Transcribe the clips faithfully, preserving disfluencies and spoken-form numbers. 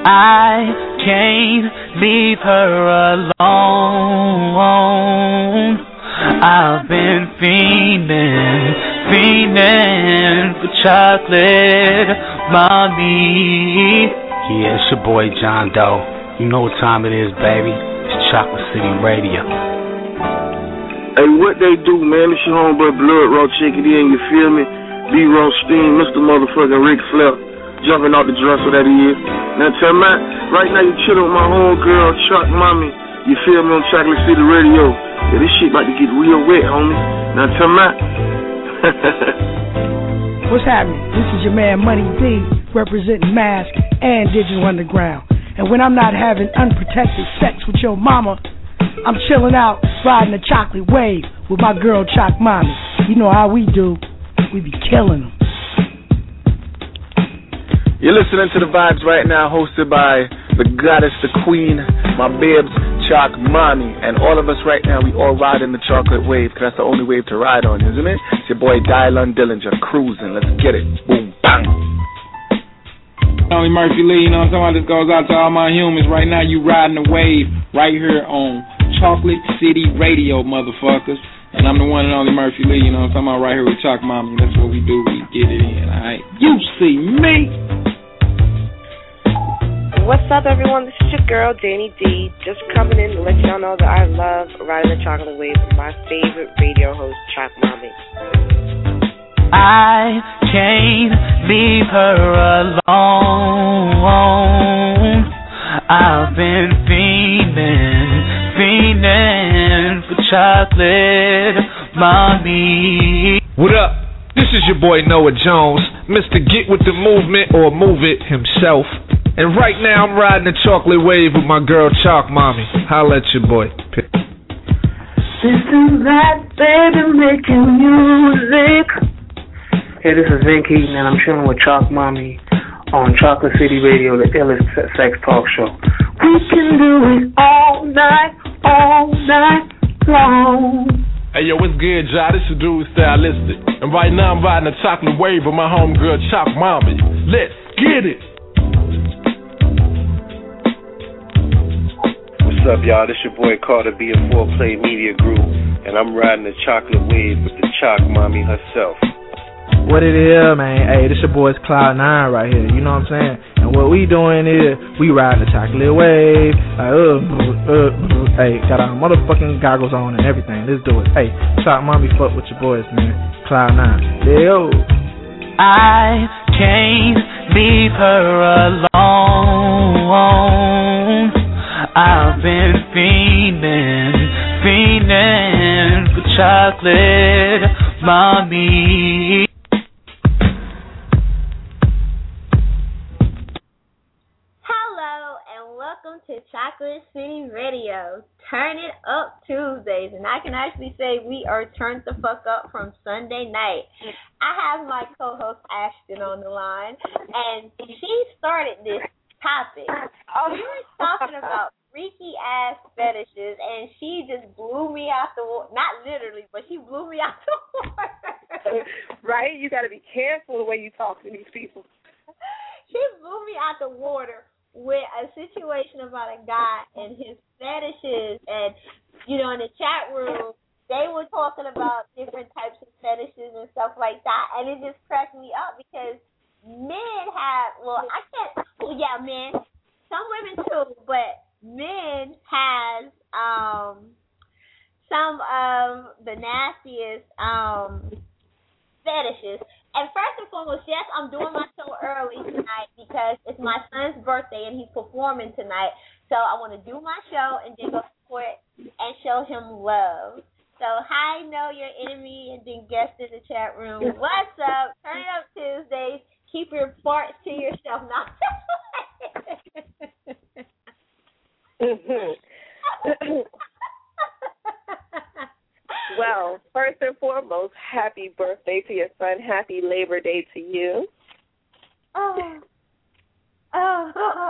I can't leave her alone. I've been fiending, fiending for chocolate, mommy. Yeah, it's your boy John Doe. You know what time it is, baby. It's Chocolate City Radio. Hey, what they do, man? It's your homeboy Blood Raw. Check it in, you feel me? B-Raw Steam, Mister Motherfucking Ric Flair. Jumping out the dresser that he is. Now tell me, right now you chillin' with my homegirl, Chuck Mommy. You feel me on Chocolate City Radio? Yeah, this shit about to get real wet, homie. Now tell me. What's happening? This is your man Money D, representing Mask and Digital Underground. And when I'm not having unprotected sex with your mama, I'm chilling out, riding a chocolate wave with my girl Choc Mommy. You know how we do. We be killing them. You're listening to The Vibes right now, hosted by the goddess, the queen, my babes, Choc Mommy. And all of us right now, we all ride in the chocolate wave, because that's the only wave to ride on, isn't it? It's your boy Dylan Dillinger, cruising. Let's get it. Boom, bang. Tony Murphy Lee, you know what I'm talking about? This goes out to all my humans. Right now, you riding the wave right here on Chocolate City Radio, motherfuckers. And I'm the one and only Murphy Lee, you know what I'm talking about, right here with Choc Mommy. That's what we do. We get it in, all right? You see me. What's up, everyone? This is your girl, Danny D, just coming in to let y'all know that I love riding the chocolate wave with my favorite radio host, Choc Mommy. I can't leave her alone. I've been fiending, fiending for chocolate, mommy. What up? This is your boy Noah Jones, Mister Get With The Movement, or Move It himself. And right now I'm riding the chocolate wave with my girl Choc Mommy. Holla at your boy. This is that baby making music. Hey, this is Vin Keaton, and I'm chilling with Choc Mommy on Chocolate City Radio, the illest sex talk show. We can do it all night, all night long. Hey, yo, what's good, y'all? This is Dude Stylistic. And right now I'm riding a chocolate wave with my homegirl Choc Mommy. Let's get it. What's up, y'all? This your boy Carter B of four Play Media Group, and I'm riding the chocolate wave with the Choc Mommy herself. What it is, man? Hey, this your boy's Cloud Nine right here. You know what I'm saying? And what we doing is we riding the chocolate wave. Like, uh, uh, uh, hey, got our motherfucking goggles on and everything. Let's do it. Hey, Choc Mommy, fuck with your boys, man. Cloud Nine. Yo. I can't leave her alone. I've been fiending, fiending for chocolate, mommy. Hello and welcome to Chocolate City Radio. Turn it up Tuesdays, and I can actually say we are turned the fuck up from Sunday night. I have my co-host Ashton on the line, and she started this topic. Oh, we were talking about freaky ass fetishes, and she just blew me out the water. Not literally, but she blew me out the water. Right? You got to be careful the way you talk to these people. She blew me out the water with a situation about a guy and his fetishes, and you know, in the chat room, they were talking about different types of fetishes and stuff like that, and it just cracked me up because men have, well, I can't, well, yeah, men, some women too, but men has um some of the nastiest um fetishes. And first and foremost, yes, I'm doing my show early tonight because it's my son's birthday and he's performing tonight. So I want to do my show and then go support and show him love. So hi, know your enemy, and then guest in the chat room. What's up? Turn it up Tuesdays. Keep your farts to yourself. Not Well, first and foremost, happy birthday to your son. Happy Labor Day to you. Oh. Oh.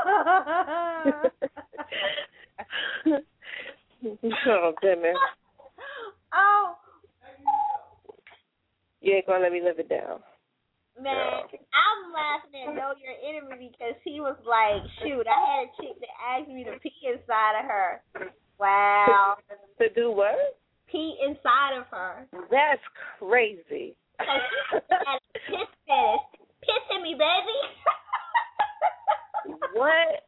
Oh, goodness. Oh. You ain't going to let me live it down. Man, I'm laughing at Know Your Enemy because he was like, shoot, I had a chick that asked me to pee inside of her. Wow. To do what? Pee inside of her. That's crazy. So she had a piss fetish. Piss in me, baby. What?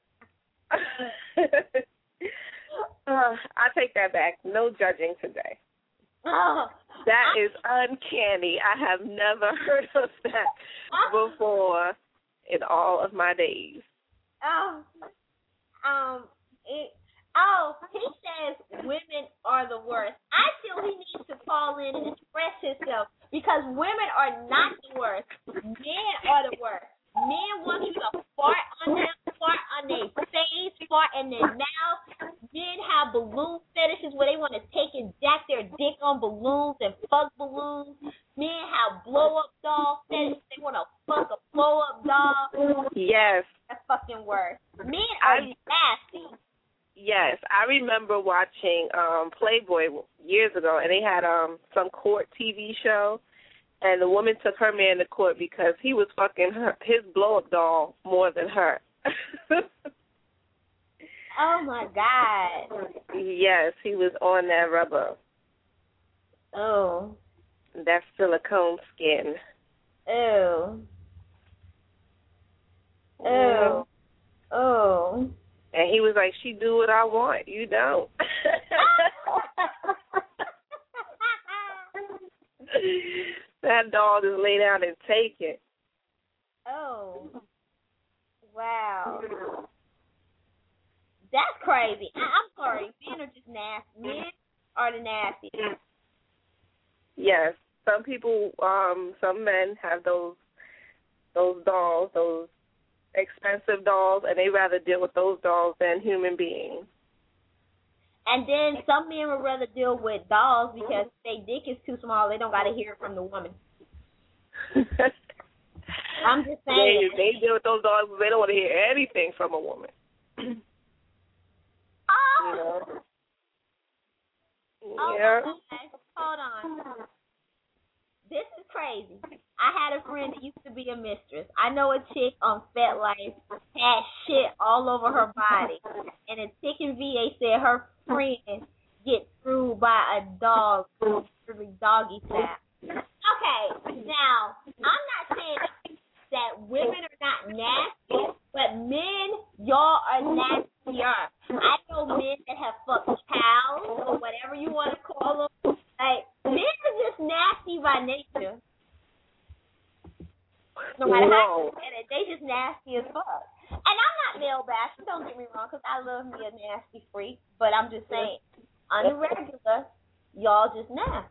uh, I take that back. No judging today. Oh, that is uncanny. I have never heard of that before in all of my days. Oh, um, it, oh, he says women are the worst. I feel he needs to call in and express himself because women are not the worst. Men are the worst. Men want you to fart on them, fart on their face, fart in their mouth. Men have balloon fetishes where they want to take and jack their dick on balloons and fuck balloons. Men have blow-up doll fetishes. They want to fuck a blow-up doll. Yes. That's fucking worse. Men are I, nasty. Yes. I remember watching um, Playboy years ago, and they had um, some court T V show. And the woman took her man to court because he was fucking her, his blow-up doll more than her. Oh, my God. Yes, he was on that rubber. Oh. That silicone skin. Ew. Ew. Oh. And he was like, she do what I want. You don't. That doll just lay down and take it. Oh. Wow. That's crazy. I- I'm sorry. Men are just nasty. Men are the nastiest. Yes. Some people, um, some men have those those dolls, those expensive dolls, and they rather deal with those dolls than human beings. And then some men would rather deal with dolls because their dick is too small. They don't got to hear it from the woman. I'm just saying. They, they deal with those dolls. They don't want to hear anything from a woman. Oh. You know? Oh, yeah. okay. Hold on. This is crazy. I had a friend that used to be a mistress. I know a chick on FetLife had shit all over her body. And a chick in V A said her friend get screwed by a dog, really doggy style. Okay, now, I'm not saying that women are not nasty, but men, y'all are nastier. I know men that have fucked cows or whatever you want to call them. Like, men are just nasty by nature. No matter how you look at it, they just nasty as fuck. And I'm not male bashing, don't get me wrong, because I love me a nasty freak. But I'm just saying, on the regular, y'all just nasty.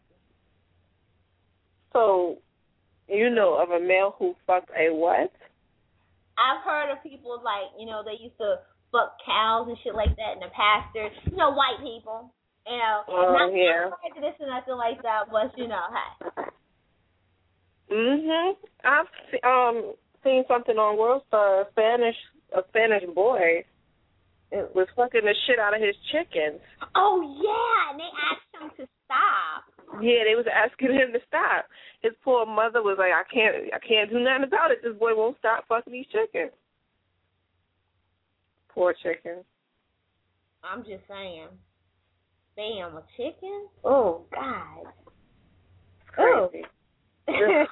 So, you know of a male who fucked a what? I've heard of people like, you know, they used to fuck cows and shit like that, and the pastors, you know, white people. You know, oh, not yeah. prejudice or nothing like that, but, you know, hey. Mm-hmm. I've um seen something on Worldstar. A Spanish, a Spanish boy was fucking the shit out of his chickens. Oh, yeah, and they asked him to stop. Yeah, they was asking him to stop. His poor mother was like, I can't, I can't do nothing about it. This boy won't stop fucking these chickens. Poor chicken. I'm just saying. Damn, a chicken? Oh, God. Crazy. Oh.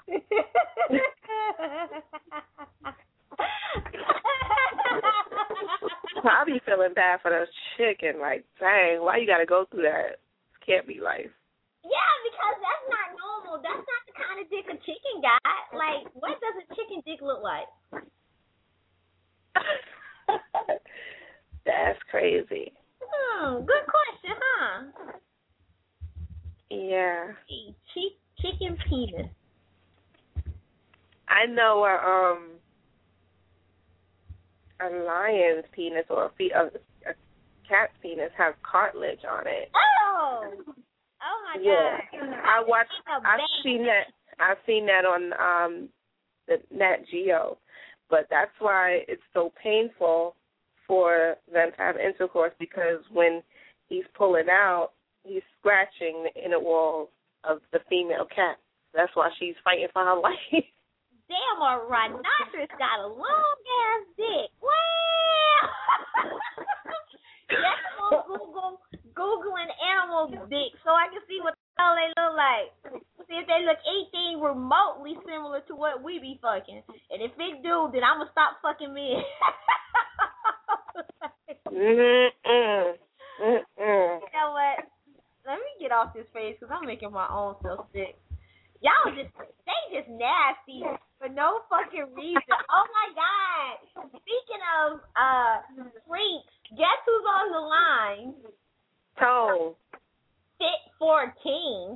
I be feeling bad for those chicken. Like, dang, why you got to go through that? It can't be life. Yeah, because that's not normal. That's not the kind of dick a chicken got. Like, what does a chicken dick look like? That's crazy. Hmm, good question, huh? Yeah. Ch- chicken penis. I know a um a lion's penis or a, fe- a, a cat's penis has cartilage on it. Oh. Oh my yeah. God. I watched. I've seen that. I've seen that on um the Nat Geo, but that's why it's so painful for them to have intercourse, because when he's pulling out, he's scratching the inner wall of the female cat. That's why she's fighting for her life. damn, a rhinoceros got a long ass dick. Wow. Yes, I'm Google Googling animal dick so I can see what the hell they look like. See if they look anything remotely similar to what we be fucking. And if it do, then I'ma stop fucking men. Mm-mm. Mm-mm. You know what? Let me get off this face because I'm making my own self sick. Y'all just, they just nasty for no fucking reason. Oh my God. Speaking of uh freaks, guess who's on the line? Tone. Fit for a king.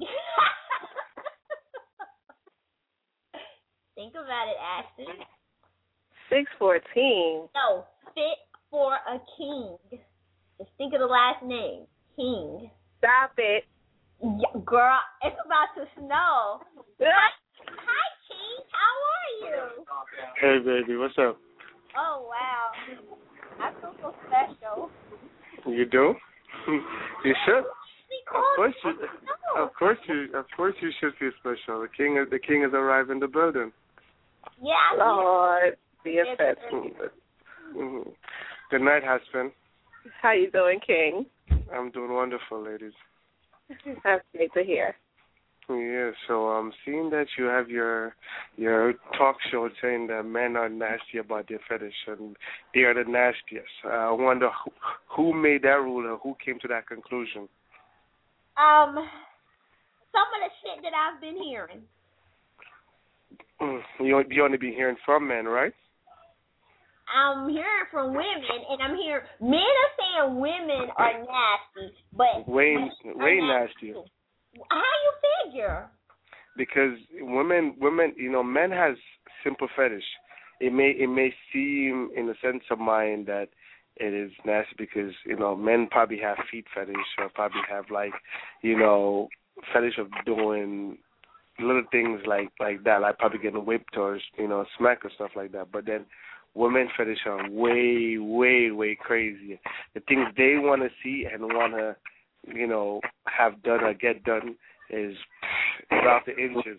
Think about it, Ashton. six fourteen. No, fit for a king. Just think of the last name. King. Stop it. Yeah, girl, it's about to snow. Hi, King. How are you? Hey, baby, what's up? Oh, wow. I feel so special. You do? You should. Of course you. Of course you. Of course you should feel special. The king is the king has arrived in the building. Yeah. Lord, be affected. Mm-hmm. Good night, husband. How you doing, King? I'm doing wonderful, ladies. That's great to hear. Yeah, so I'm um, seeing that you have your your talk show saying that men are nasty about their fetish and they are the nastiest. Uh, I wonder who, who made that rule or who came to that conclusion. Um, some of the shit that I've been hearing. Mm, you you only be hearing from men, right? I'm hearing from women, and I'm hearing men are saying women are nasty, but way way nasty. nastier. How you figure? Because women, women, you know, men has simple fetish. It may it may seem in the sense of mind that it is nasty because you know men probably have feet fetish or probably have like you know fetish of doing little things like like that, like probably getting whipped or you know smacked or stuff like that. But then women fetish are way way way crazier. The things they want to see and want to you know have done or get done is is off the inches.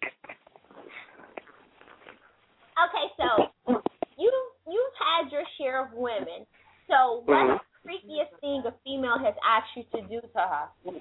Okay, so you you've had your share of women. So what's Mm-hmm. the freakiest thing a female has asked you to do to her?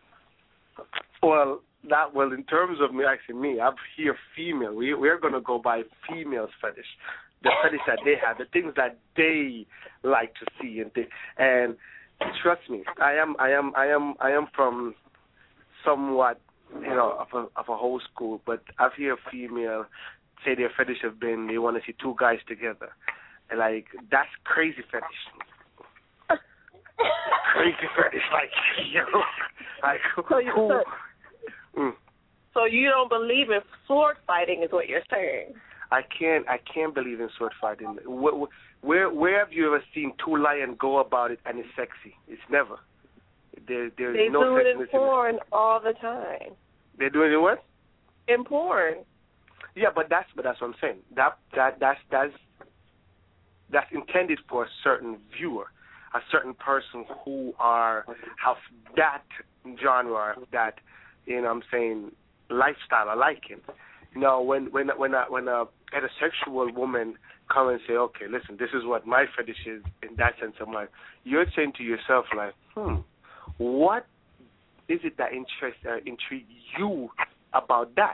Well, that well in terms of me, actually me, I'm here female. We we're gonna go by females fetish, the fetish that they have, the things that they like to see, and they, and trust me, I am I am I am I am from somewhat you know of a of a whole school, but I've heard female say their fetish have been they want to see two guys together, and like that's crazy fetish. Crazy fetish, like you know, like So you, who? so, Mm. so you don't believe in sword fighting, is what you're saying? I can't. I can't believe in sword fighting. Where, where, where have you ever seen two lions go about it and it's sexy? It's never. There, there's they no do it in sexiness porn in it. all the time. They're doing it what? In porn. Yeah, but that's but that's what I'm saying. That that that's that's that's intended for a certain viewer, a certain person who are have that genre, that you know what I'm saying lifestyle. I like it. You know, when when when a, when a heterosexual woman come and say, okay, listen, this is what my fetish is. In that sense, I'm like, you're saying to yourself, like, hmm, what is it that interests uh, intrigue you about that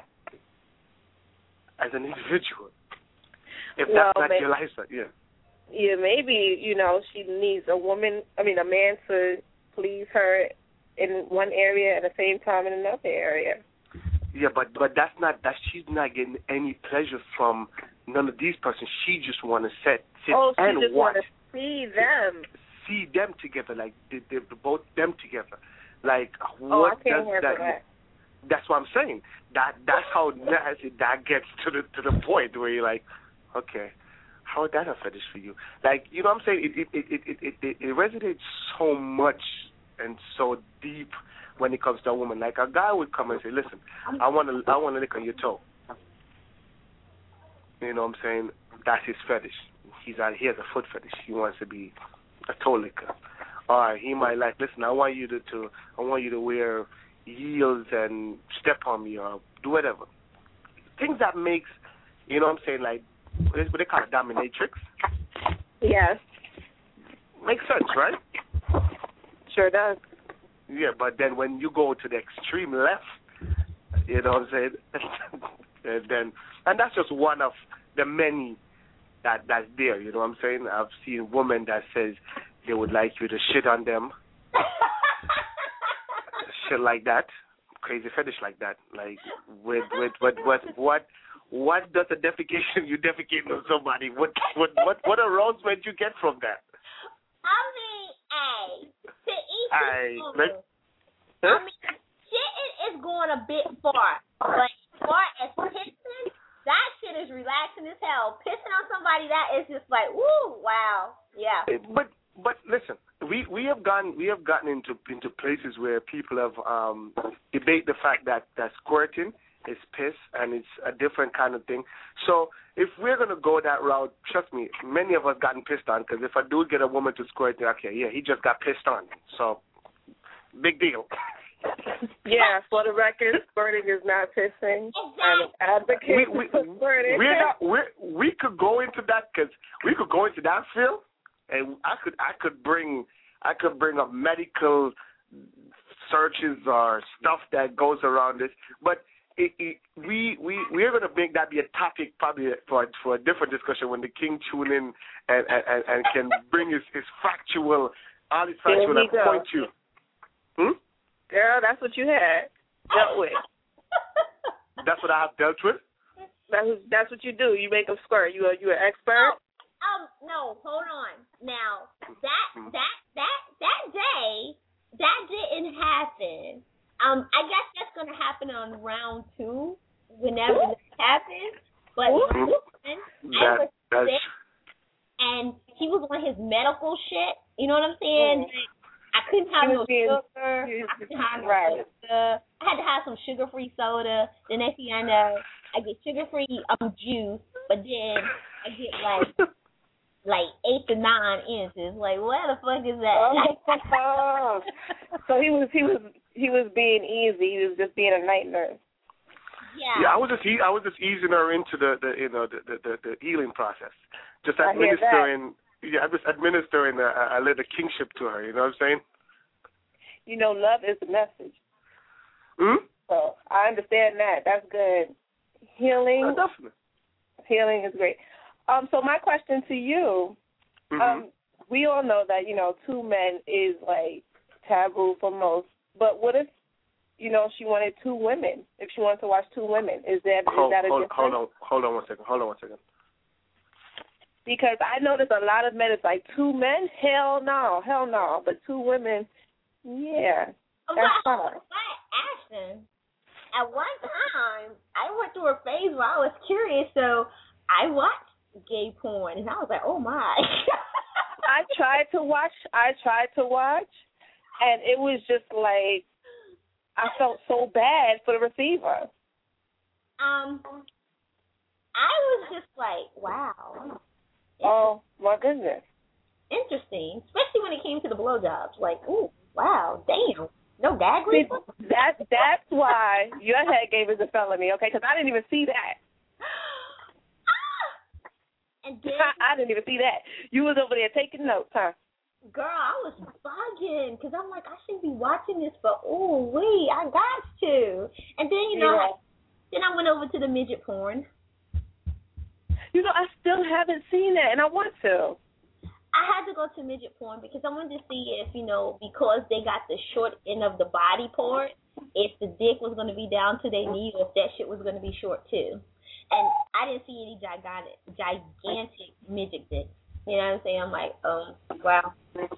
as an individual? If Well, that's not maybe, your lifestyle, yeah. Yeah, maybe you know she needs a woman. I mean, a man to please her in one area at the same time in another area. Yeah, but but that's not that she's not getting any pleasure from none of these persons. She just want to sit sit oh, she and just watch. want to see them. See them together, like they, they both them together. Like Oh, what I can't does handle that? that. That's what I'm saying. That that's how nasty that gets to the to the point where you're like, okay, how is that a fetish for you? Like you know what I'm saying? It it it it it, it, it resonates so much and so deep when it comes to a woman. Like a guy would come and say, listen, I want to I want to lick on your toe. You know what I'm saying? That's his fetish. He's out. He has a foot fetish. He wants to be a toe licker. All right, he might like, listen, I want you to, to I want you to wear heels and step on me or do whatever. Things that makes You know what I'm saying? Like, what is- what they call it, dominatrix? Yes. Makes sense, right? Sure does. Yeah, but then when you go to the extreme left, you know what I'm saying? and then, and that's just one of the many that that's there. You know what I'm saying? I've seen women that says they would like you to shit on them, shit like that, crazy fetish like that. Like, with with what what what what does a defecation? You defecate on somebody? What what what what arousement you get from that? I mean, hey, to each I, his own. like, I mean, shitting is going a bit far, but as far as pissing, that shit is relaxing as hell. Pissing on somebody, that is just like, woo, wow, yeah. But but listen, we, we have gone we have gotten into into places where people have um debate the fact that, that squirting is piss and it's a different kind of thing. So if we're gonna go that route, trust me, many of us gotten pissed on, because if a dude get a woman to squirt, okay, yeah, he just got pissed on. So big deal. Yeah, for the record, squirting is not pissing. I'm an advocate we, we, for squirting. We're not, we're, we could go into that, because we could go into that field, and I could I could bring I could bring up medical searches or stuff that goes around this, but it, it, we we we're going to make that be a topic probably for for a different discussion when the king tune in and and, and can bring his, his factual all his factual and point you. Hmm? Girl, that's what you had dealt with. That's what I have dealt with. That's that's what you do. You make them squirt. You are you an expert? Um, no, hold on. Now that that that that day that didn't happen. Um, I guess that's gonna happen on round two, whenever that happens. But my husband, I was sick, and he was on his medical shit. You know what I'm saying? Mm. I couldn't have no sugar. I couldn't have no right. sugar. I had to have some sugar-free soda. The next thing I know, I get sugar-free um juice, but then I get like like eight to nine inches. Like, what the fuck is that? Oh. So he was he was he was being easy. He was just being a night nurse. Yeah. Yeah, I was just I was just easing her into the, the you know the, the, the, the healing process. Just I hear that. administering. Yeah, I'm just administering a, a little kingship to her. You know what I'm saying? You know, love is the message. Hmm. So I understand that. That's good. Healing. Oh, definitely. Healing is great. Um. So my question to you, mm-hmm. um, we all know that you know two men is like taboo for most. But what if, you know, she wanted two women? If she wanted to watch two women, is that hold, is that a hold, difference? hold on, hold on one second. Hold on one second. Because I notice a lot of men, it's like two men, hell no, hell no. But two women, yeah, that's fine. But Ashton, at one time, I went through a phase where I was curious, so I watched gay porn, and I was like, oh my. I tried to watch, I tried to watch, and it was just like, I felt so bad for the receiver. Um, I was just like, wow. Oh, my goodness. Interesting, especially when it came to the blowjobs. Like, ooh, wow, damn. No gag reflex? That, that's why your head game is a felony, okay? Because I didn't even see that. And then, I, I didn't even see that. You was over there taking notes, huh? Girl, I was bugging because I'm like, I should be watching this, but ooh, wee, I got to. And then, you know, yeah. I, then I went over to the midget porn. You know, I still haven't seen that, and I want to. I had to go to midget porn because I wanted to see if, you know, because they got the short end of the body part, if the dick was going to be down to their knee or if that shit was going to be short, too. And I didn't see any gigantic, gigantic midget dicks. You know what I'm saying? I'm like, oh, wow.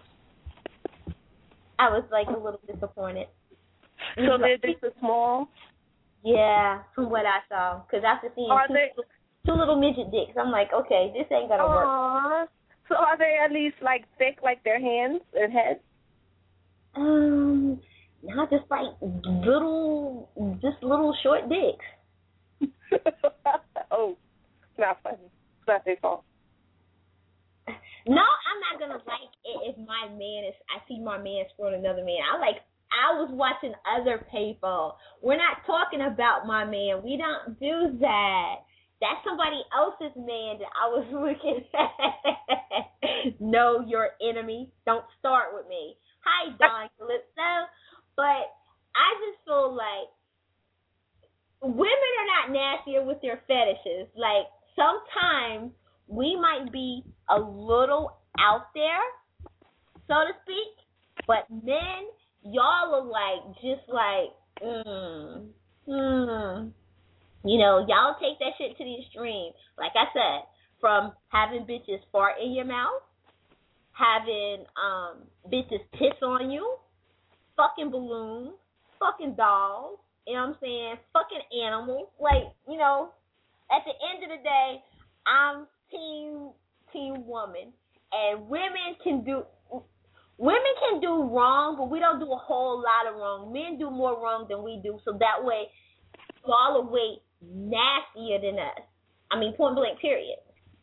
I was, like, a little disappointed. So they're just a small? Yeah, from what I saw. Because after seeing two, they... two little midget dicks, I'm like, okay, this ain't going to work. So are they at least, like, thick like their hands and heads? Um, not just, like, little, just little short dicks. Oh, it's not funny. It's not their fault. No, I'm not gonna like it if my man is. I see my man screwing another man. I like. I was watching other people. We're not talking about my man. We don't do that. That's somebody else's man that I was looking at. Know your enemy. Don't start with me. Hi, Don Calypso. But I just feel like women are not nastier with their fetishes. Like, sometimes we might be a little out there, so to speak, but men, y'all are like, just like, mm, mm. You know, y'all take that shit to the extreme. Like I said, from having bitches fart in your mouth, having um bitches piss on you, fucking balloons, fucking dolls, you know what I'm saying, fucking animals. Like, you know, at the end of the day, I'm team team woman. And women can do women can do wrong, but we don't do a whole lot of wrong. Men do more wrong than we do, so that way y'all are way nastier than us. I mean, point blank, period.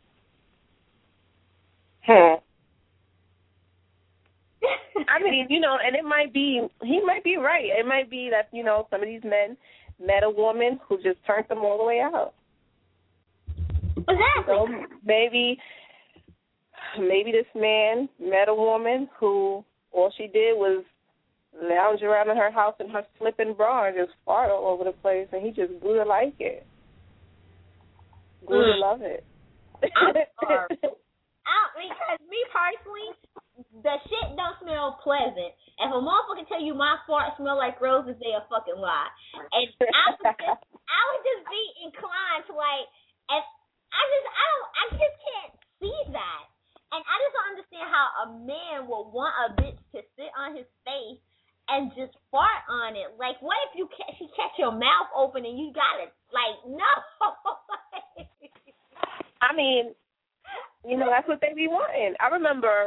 Hmm. I mean, you know, and it might be, he might be right. It might be that, you know, some of these men met a woman who just turned them all the way out. Exactly. So maybe, maybe this man met a woman who all she did was lounge around in her house in her slipping bra and just fart all over the place, and he just grew to like it. Grew mm. to love it. I'm sorry. I, because me personally, the shit don't smell pleasant. If a motherfucker tell you my fart smell like roses, they a fucking lie. And I would just, I would just be inclined to like, if I just, I don't, I just can't see that. And I just don't understand how a man would want a bitch to sit on his face and just fart on it. Like, what if you catch, she catch your mouth open and you got it? Like, no. I mean, you know, that's what they be wanting. I remember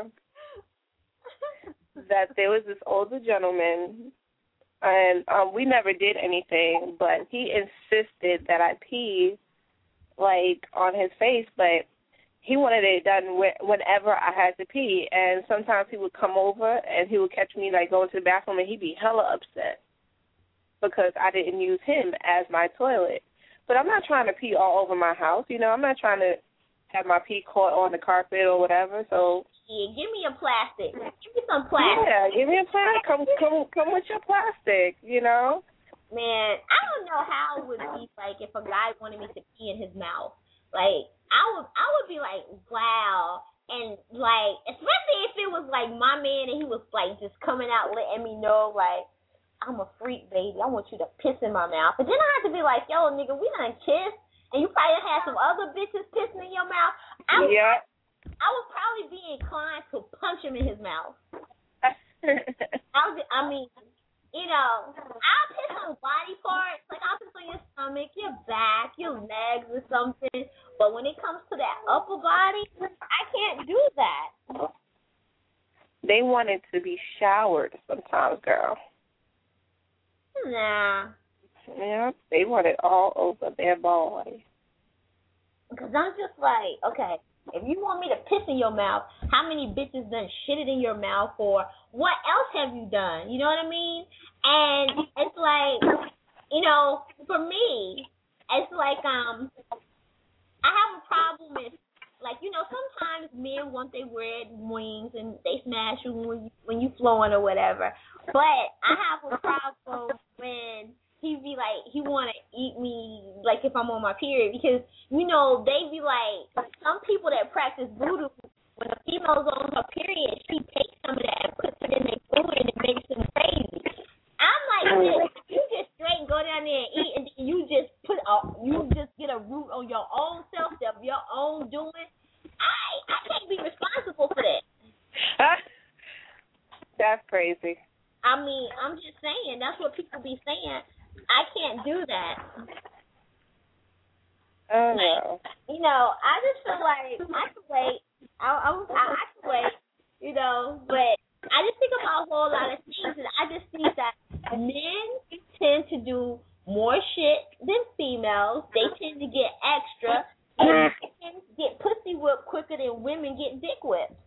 that there was this older gentleman, and um, we never did anything, but he insisted that I pee, like, on his face, but he wanted it done whenever I had to pee, and sometimes he would come over and he would catch me, like, going to the bathroom, and he'd be hella upset because I didn't use him as my toilet. But I'm not trying to pee all over my house, you know. I'm not trying to have my pee caught on the carpet or whatever, so. Yeah, give me a plastic. Give me some plastic. Yeah, give me a plastic. Come, come, come with your plastic, you know. Man, I don't know how it would be, like, if a guy wanted me to pee in his mouth. Like, I would I would be like, wow. And, like, especially if it was, like, my man and he was, like, just coming out letting me know, like, I'm a freak, baby. I want you to piss in my mouth. But then I have to be like, yo, nigga, we done kissed. And you probably had some other bitches pissing in your mouth. I would, yeah. I would probably be inclined to punch him in his mouth. I, would, I mean, you know, I'll piss on body parts. Like, I'll piss on your stomach, your back, your legs or something. But when it comes to that upper body, I can't do that. They want it to be showered sometimes, girl. Nah. Yeah, they want it all over their body. Because I'm just like, okay, if you want me to piss in your mouth, how many bitches done shit it in your mouth, or what else have you done? You know what I mean? And it's like, you know, for me, it's like, um, I have a problem with, like, you know, sometimes men want their red wings and they smash you when you, when you flowing or whatever. But I have a problem when he be like, he want to eat me, like, if I'm on my period. Because, you know, they be like, some people that practice voodoo, when a female's on her period, she takes some of that and puts it in their food and it makes them crazy. I'm like, this, you just straight go down there and eat, and you just put, a, you just get a root on your own self, of your own doing. I, I can't be responsible for that. That's crazy. I mean, I'm just saying, that's what people be saying. I can't do that. Oh, no. You know, I just feel like I can wait. I, I, I, I can wait, you know, but I just think about a whole lot of things, and I just think that men tend to do more shit than females. They tend to get extra, and they tend to get pussy whipped quicker than women get dick whipped.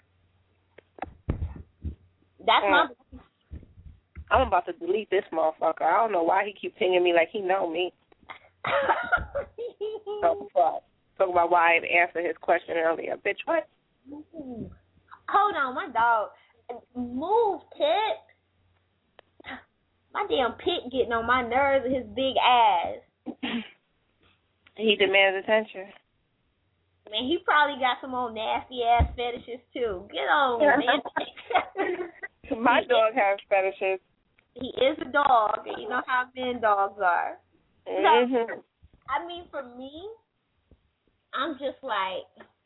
That's mm. my I'm about to delete this motherfucker. I don't know why he keep pinging me like he know me. Oh, fuck. talking about why I didn't answer his question earlier. Bitch, what? Hold on, my dog. Move, Pit. My damn Pit getting on my nerves with his big ass. He demands attention. Man, he probably got some old nasty ass fetishes too. Get on, man. My dog has fetishes. He is a dog, and you know how men dogs are. Mm-hmm. So, I mean, for me, I'm just like,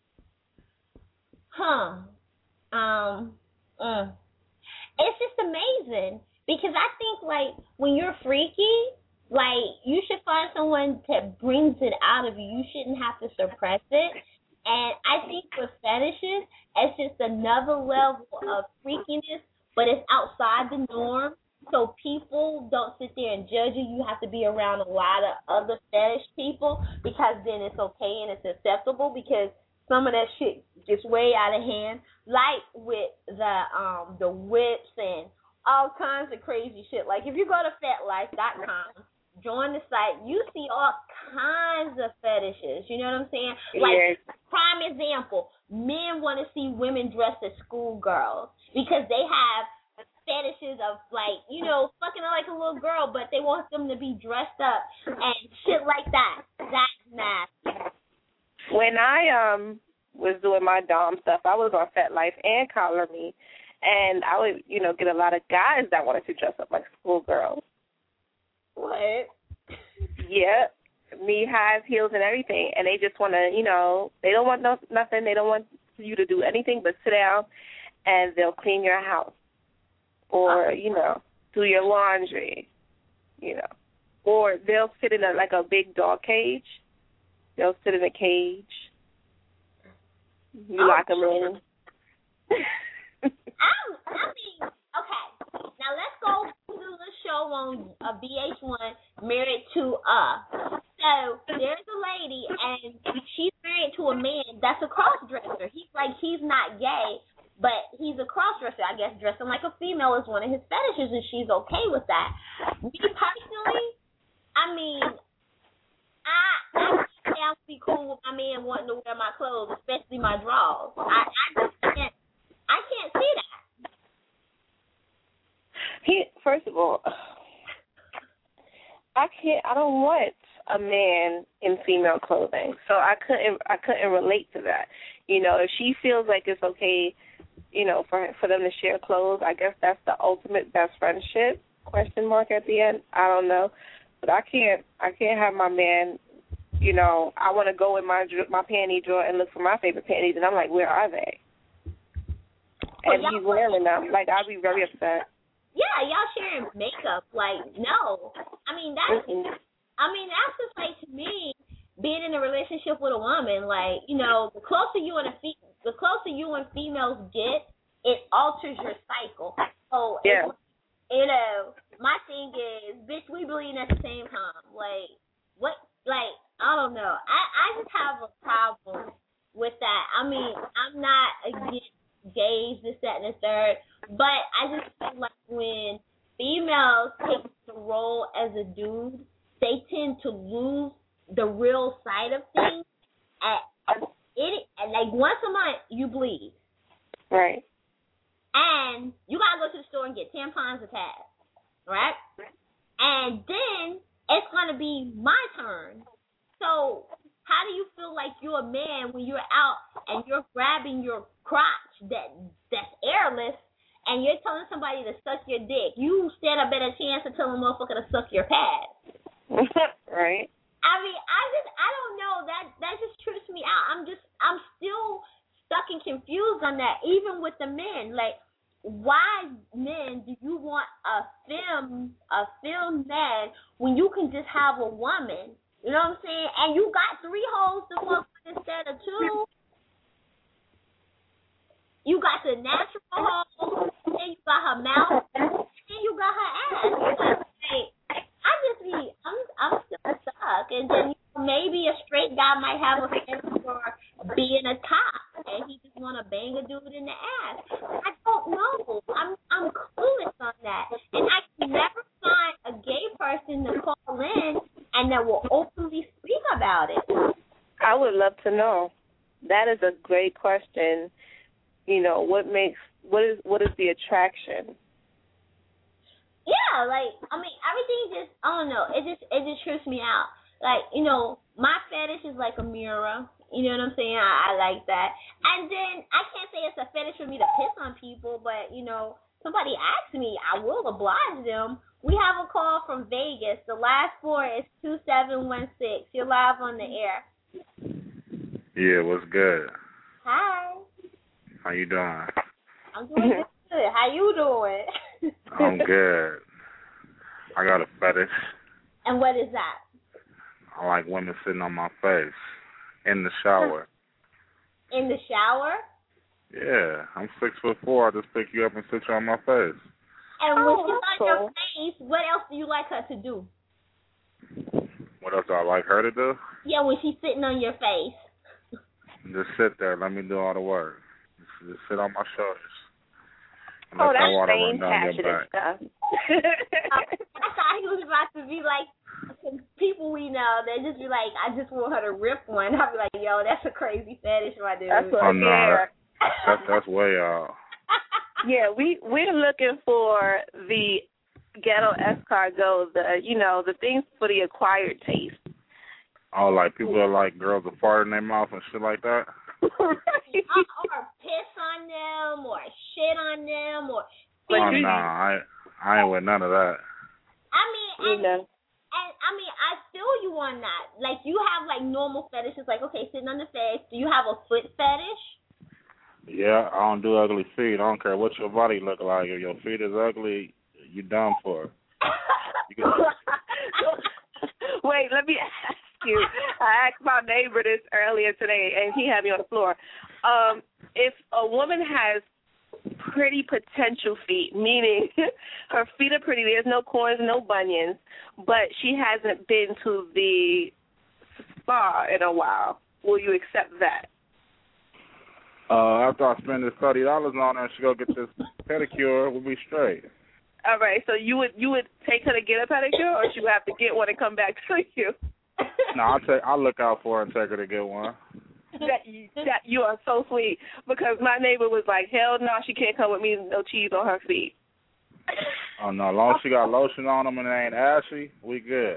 huh. Um, uh. It's just amazing because I think, like, when you're freaky, like, you should find someone that brings it out of you. You shouldn't have to suppress it. And I think with fetishes, it's just another level of freakiness, but it's outside the norm. So people don't sit there and judge you. You have to be around a lot of other fetish people because then it's okay and it's acceptable because some of that shit gets way out of hand. Like with the um the whips and all kinds of crazy shit. Like if you go to fet life dot com, join the site, you see all kinds of fetishes. You know what I'm saying? Like, yes. Prime example, men want to see women dressed as schoolgirls because they have fetishes of, like, you know, fucking like a little girl, but they want them to be dressed up and shit like that. That's nasty. When I um was doing my dom stuff, I was on FetLife and Collar Me, and I would, you know, get a lot of guys that wanted to dress up like schoolgirls. What? Yeah, knee highs, heels, and everything, and they just want to, you know, they don't want no, nothing. They don't want you to do anything but sit down, and they'll clean your house. Or, you know, do your laundry, you know. Or they'll sit in a, like a big dog cage. They'll sit in a cage. You oh, lock them in. I, I mean, okay. Now let's go to the show on uh, V H one, Married to Uh. So there's a lady, and she's married to a man that's a cross-dresser. He's like, he's not gay. But he's a cross-dresser, I guess. Dressing like a female is one of his fetishes, and she's okay with that. Me personally, I mean, I I would be cool with my man wanting to wear my clothes, especially my drawers. I, I just can't. I can't see that. He first of all, I can't. I don't want a man in female clothing, so I couldn't. I couldn't relate to that. You know, if she feels like it's okay, you know, for for them to share clothes, I guess that's the ultimate best friendship, question mark at the end. I don't know. But I can't I can't have my man, you know, I want to go in my my panty drawer and look for my favorite panties, and I'm like, where are they? And well, he's wearing them. Like, I'd be very upset. Yeah, y'all sharing makeup. Like, no. I mean, that's, mm-hmm. I mean, that's just like, to me, being in a relationship with a woman, like, you know, the closer you and a fe- the closer you and females get, it alters your cycle. So, yeah. You know, my thing is, bitch, we bleeding at the same time. Like, what, like, I don't know. I, I just have a problem with that. I mean, I'm not against gays, this, that, and the third, but I just feel like when females take the role as a dude, they tend to lose the real side of things. At, it like once a month you bleed, right? And you gotta go to the store and get tampons or pads, right? And then it's gonna be my turn. So how do you feel like you're a man when you're out and you're grabbing your crotch that that's airless and you're telling somebody to suck your dick? You stand a better chance to tell a motherfucker to suck your pad. Right. I mean, I just, I don't know. That that just trips me out. I'm just, I'm still stuck and confused on that, even with the men. Like, why, men, do you want a femme, a femme man when you can just have a woman? You know what I'm saying? And you got three holes to fuck with instead of two. You got the natural hole, then you got her mouth, then you got her ass. Like, I just be, I'm, I'm still stuck. And then maybe a straight guy might have a fancy for being a top, and he just want to bang a dude in the ass. I don't know. I'm, I'm clueless on that, and I can never find a gay person to call in and that will openly speak about it. I would love to know. That is a great question. You know, what makes what is what is the attraction? Yeah, like I mean, everything just I don't know. It just it just trips me out. Like you know, my fetish is like a mirror. You know what I'm saying? I, I like that. And then I can't say it's a fetish for me to piss on people, but you know, somebody asks me, I will oblige them. We have a call from Vegas. The last four is two seven one six. You're live on the air. Yeah, what's good? Hi. How you doing? I'm doing good. How you doing? I'm good. I got a fetish. And what is that? I like women sitting on my face in the shower. In the shower? Yeah, I'm six foot four. I just pick you up and sit you on my face. And when Oh, she's on cool. your face, what else do you like her to do? What else do I like her to do? Yeah, when she's sitting on your face. Just sit there. Let me do all the work. Just, just sit on my shoulders. And Oh, let that's that water vain, run down your passionate back. stuff. I thought he was about to be like some people we know. They just be like, I just want her to rip one. I'd be like, yo, that's a crazy fetish, my dude. That's what, Oh, no. yeah. That's, that's way out. Yeah, we we're looking for the ghetto escargot, the you know the things for the acquired taste. Oh, like people that like girls that fart in their mouth and shit like that? or, or piss on them, or shit on them, or. Oh, no, I, I ain't with none of that. I mean, and, You know. and I mean, I feel you on that. Like, you have like normal fetishes, like okay, sitting on the face. Do you have a foot fetish? Yeah, I don't do ugly feet. I don't care what your body look like. If your feet is ugly, you done for. You can... Wait, let me ask you. I asked my neighbor this earlier today, and he had me on the floor. Um, if a woman has pretty potential feet, meaning her feet are pretty, there's no corns, no bunions, but she hasn't been to the spa in a while, will you accept that? Uh, after I spend this thirty dollars on her and she go get this pedicure, we'll be straight. All right, so you would you would take her to get a pedicure, or she would have to get one and come back to you? No, I'll take. I'll look out for her and take her to get one. That you, that you are so sweet, because my neighbor was like, hell no, she can't come with me with no cheese on her feet. Oh no, as long as she got lotion on them and it ain't ashy, we good.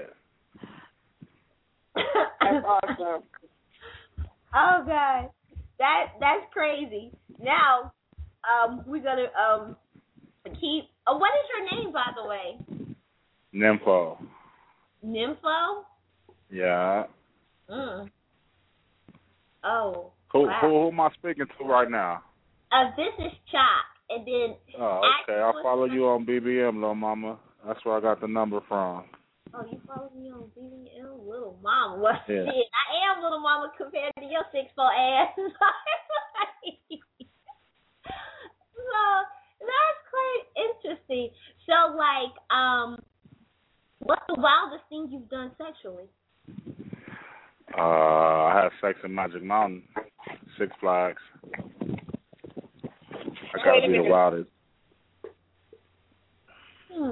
That's awesome. Oh God, that that's crazy. Now, um, we're gonna um keep. Uh, what is your name, by the way? Nympho. Nympho. Yeah. Mm. Oh. Who, wow. who who am I speaking to right now? Uh, this is Chop, and then. Oh, okay. I follow you on B B M, little mama. That's where I got the number from. Oh, you follow me on B B M, little mama. Well, Yeah. shit, I am little mama compared to your six foot ass. So that's quite interesting. So, like, um, what's the wildest thing you've done sexually? Uh, I had sex in Magic Mountain, Six Flags. I gotta be the wildest. Hmm.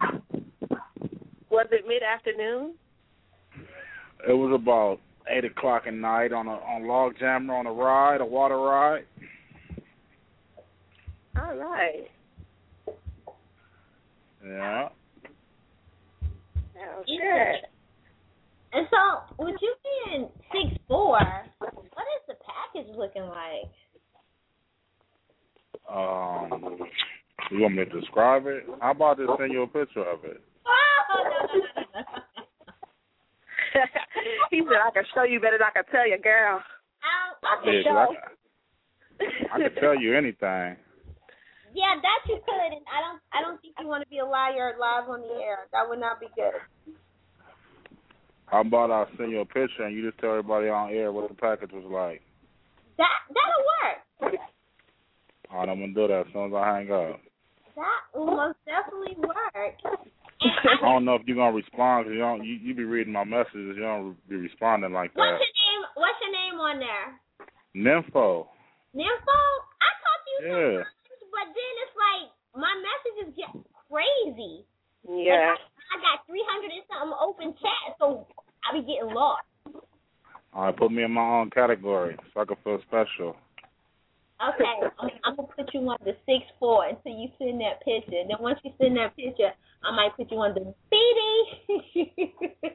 Was it mid afternoon? It was about eight o'clock at night on a on log jammer on a ride, a water ride. All right. Yeah. Okay. And so, with you being six four, what is the package looking like? Um, you want me to describe it? How about just send you a picture of it? Oh, no, no, no, no, no. He said, I can show you better than I can tell you, girl. Um, I okay. can Yeah, 'cause I, I can tell you anything. Yeah, that you could, and I don't, I don't think you want to be a liar live on the air. That would not be good. How about I send you a picture and you just tell everybody on air what the package was like? That that'll work. All right, I'm gonna do that as soon as I hang up. That will most definitely work. I don't know if you're gonna respond because you don't. You, you be reading my messages. You don't be responding like What's that. your name? What's your name on there? Nympho. Nympho? I talked to you Yeah. sometimes, but then it's like my messages get crazy. Yeah. Like I, I got three hundred and something open chat, so I be getting lost. All right, put me in my own category so I can feel special. Okay, I'm, I'm gonna put you on the six four until you send that picture. Then once you send that picture, I might put you on the B D.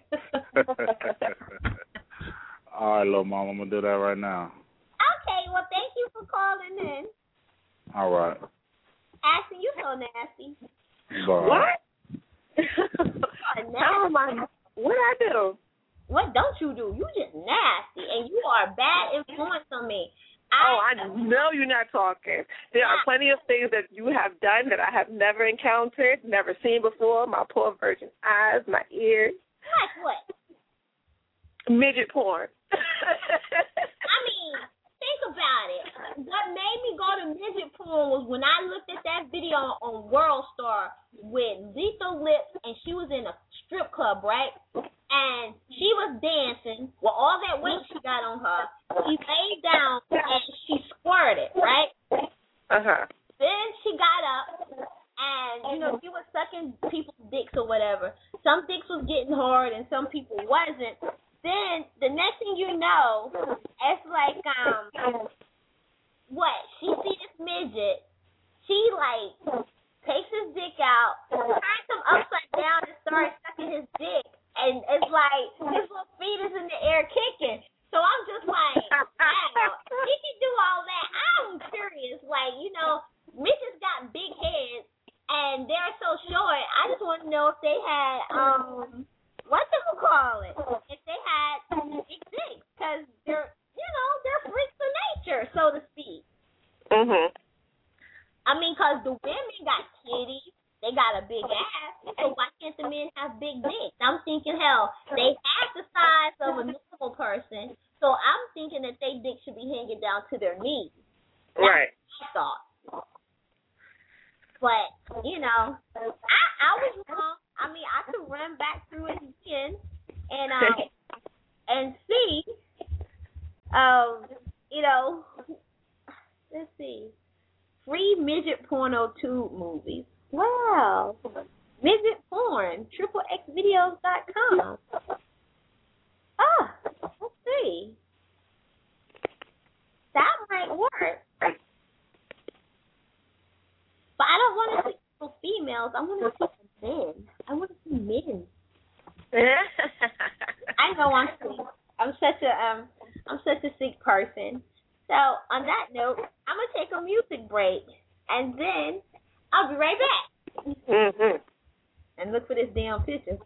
All right, little mama, I'm gonna do that right now. Okay, well, thank you for calling in. All right. Ashley, you so nasty. Bye. What? How am I? What I do? What don't you do? You just nasty, and you are a bad influence on me. Oh, I know you're not talking. There are plenty of things that you have done that I have never encountered, never seen before. My poor virgin eyes, my ears. Like what? Midget porn. I mean, think about it. What made me go to midget porn was when I looked at that video on World Star with Lethal Lips, and she was in a strip club, right? And she was dancing with all that weight she got on her. She laid down and she squirted, right? Uh-huh. Then she got up and, you know, she was sucking people's dicks or whatever. Some dicks was getting hard and some people wasn't. Then the next thing you know, it's like, um, what? She see this midget. She, like, takes his dick out, turns him upside down and starts sucking his dick. And it's like, his little feet is in the air kicking. So I'm just like, wow, he can do all that. I'm curious. Like, you know, midgets got big heads, and they're so short. I just want to know if they had, um, what do you call it? If they had big dicks. Because they're, you know, they're freaks of nature, so to speak. Mm-hmm. I mean, because the women got titties. They got a big ass, so why can't the men have big dicks? I'm thinking, hell, they have the size of a normal person, so I'm thinking that their dick should be hanging down to their knees. Right. That's my thought. But, you know, I, I was wrong. I mean, I could run back through it again and, um, and see, um, you know, let's see, free midget porno tube movies. Wow. Midget porn, triple x videos dot com. Ah, let's see. That might work. But I don't want to see no females. I want to see men. I want to see men. I know I'm sick. I'm such a um I'm such a sick person. So on that note, I'm gonna take a music break and then I'll be right back. Mm-hmm. And look for this damn picture.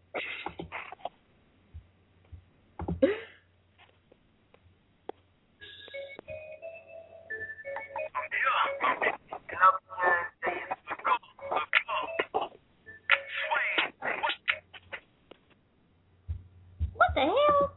What the hell?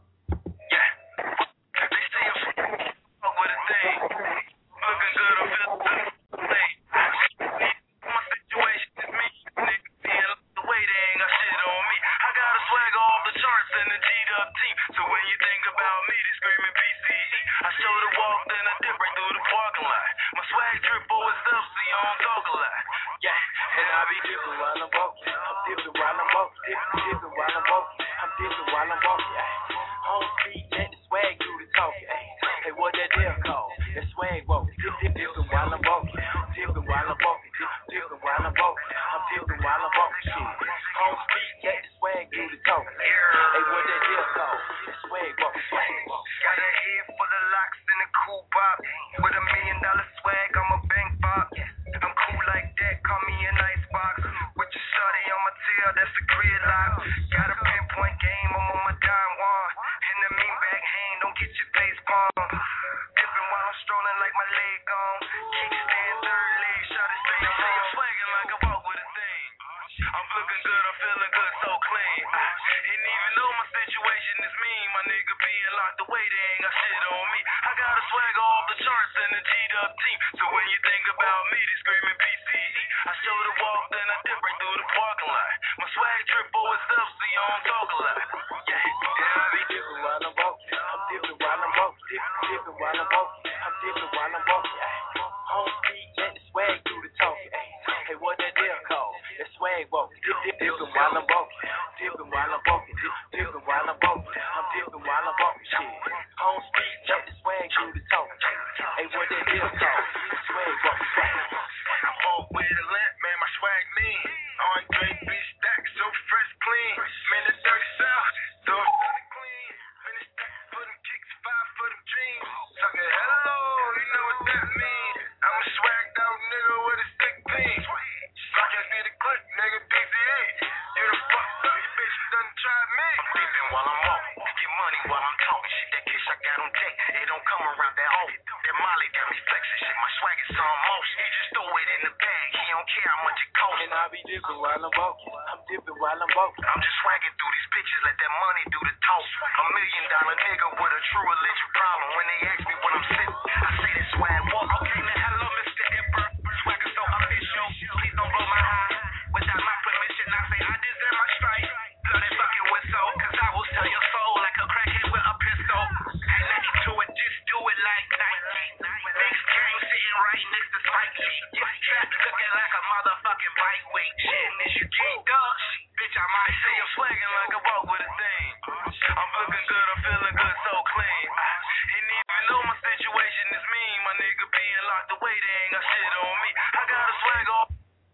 what that deal called? Swag walk, swag. I walk with a lamp, man, my swag mean. Andre B stack, so fresh, clean. Man, the dirty south, so clean. Man, the stack for them kicks, five for them dreams. Talking hello, you know what that mean. I'm a swagged out nigga with a stick beam. Suck ass need a clip, nigga, P C A. You the fuck up, you bitch, you done tried me. I'm dipping while I'm walking, get money while I'm talking. Shit, that kiss I got on deck, it don't come around that often. That Molly got me flexing, shit, my swag is on motion. He just throw it in the bag, he don't care how much it costs. And I be dipping while I'm walking, I'm dipping while I'm walking. I'm just swagging through these bitches, let that money do the talk. A million dollar nigga with a true religion problem. When they ask me when I'm sitting, I say that swag walk. Okay, now hello, Mister Emperor, swagger so official. Please don't blow my high. Without my permission, I say I deserve my stripes. Blow that fucking whistle, cause I will sell your soul like a crackhead with a pistol. Ain't nothing to it, just do it like Nike. Next game sitting right next to Spike Lee. Trap looking like a motherfucking bite weight. Shit, is you geeked up? Bitch, I might say I'm swagging like a walk with a thing. I'm looking good, I'm feeling good, so clean. And even though my situation is mean, my nigga being locked away, they ain't got shit on me. I got a swag on.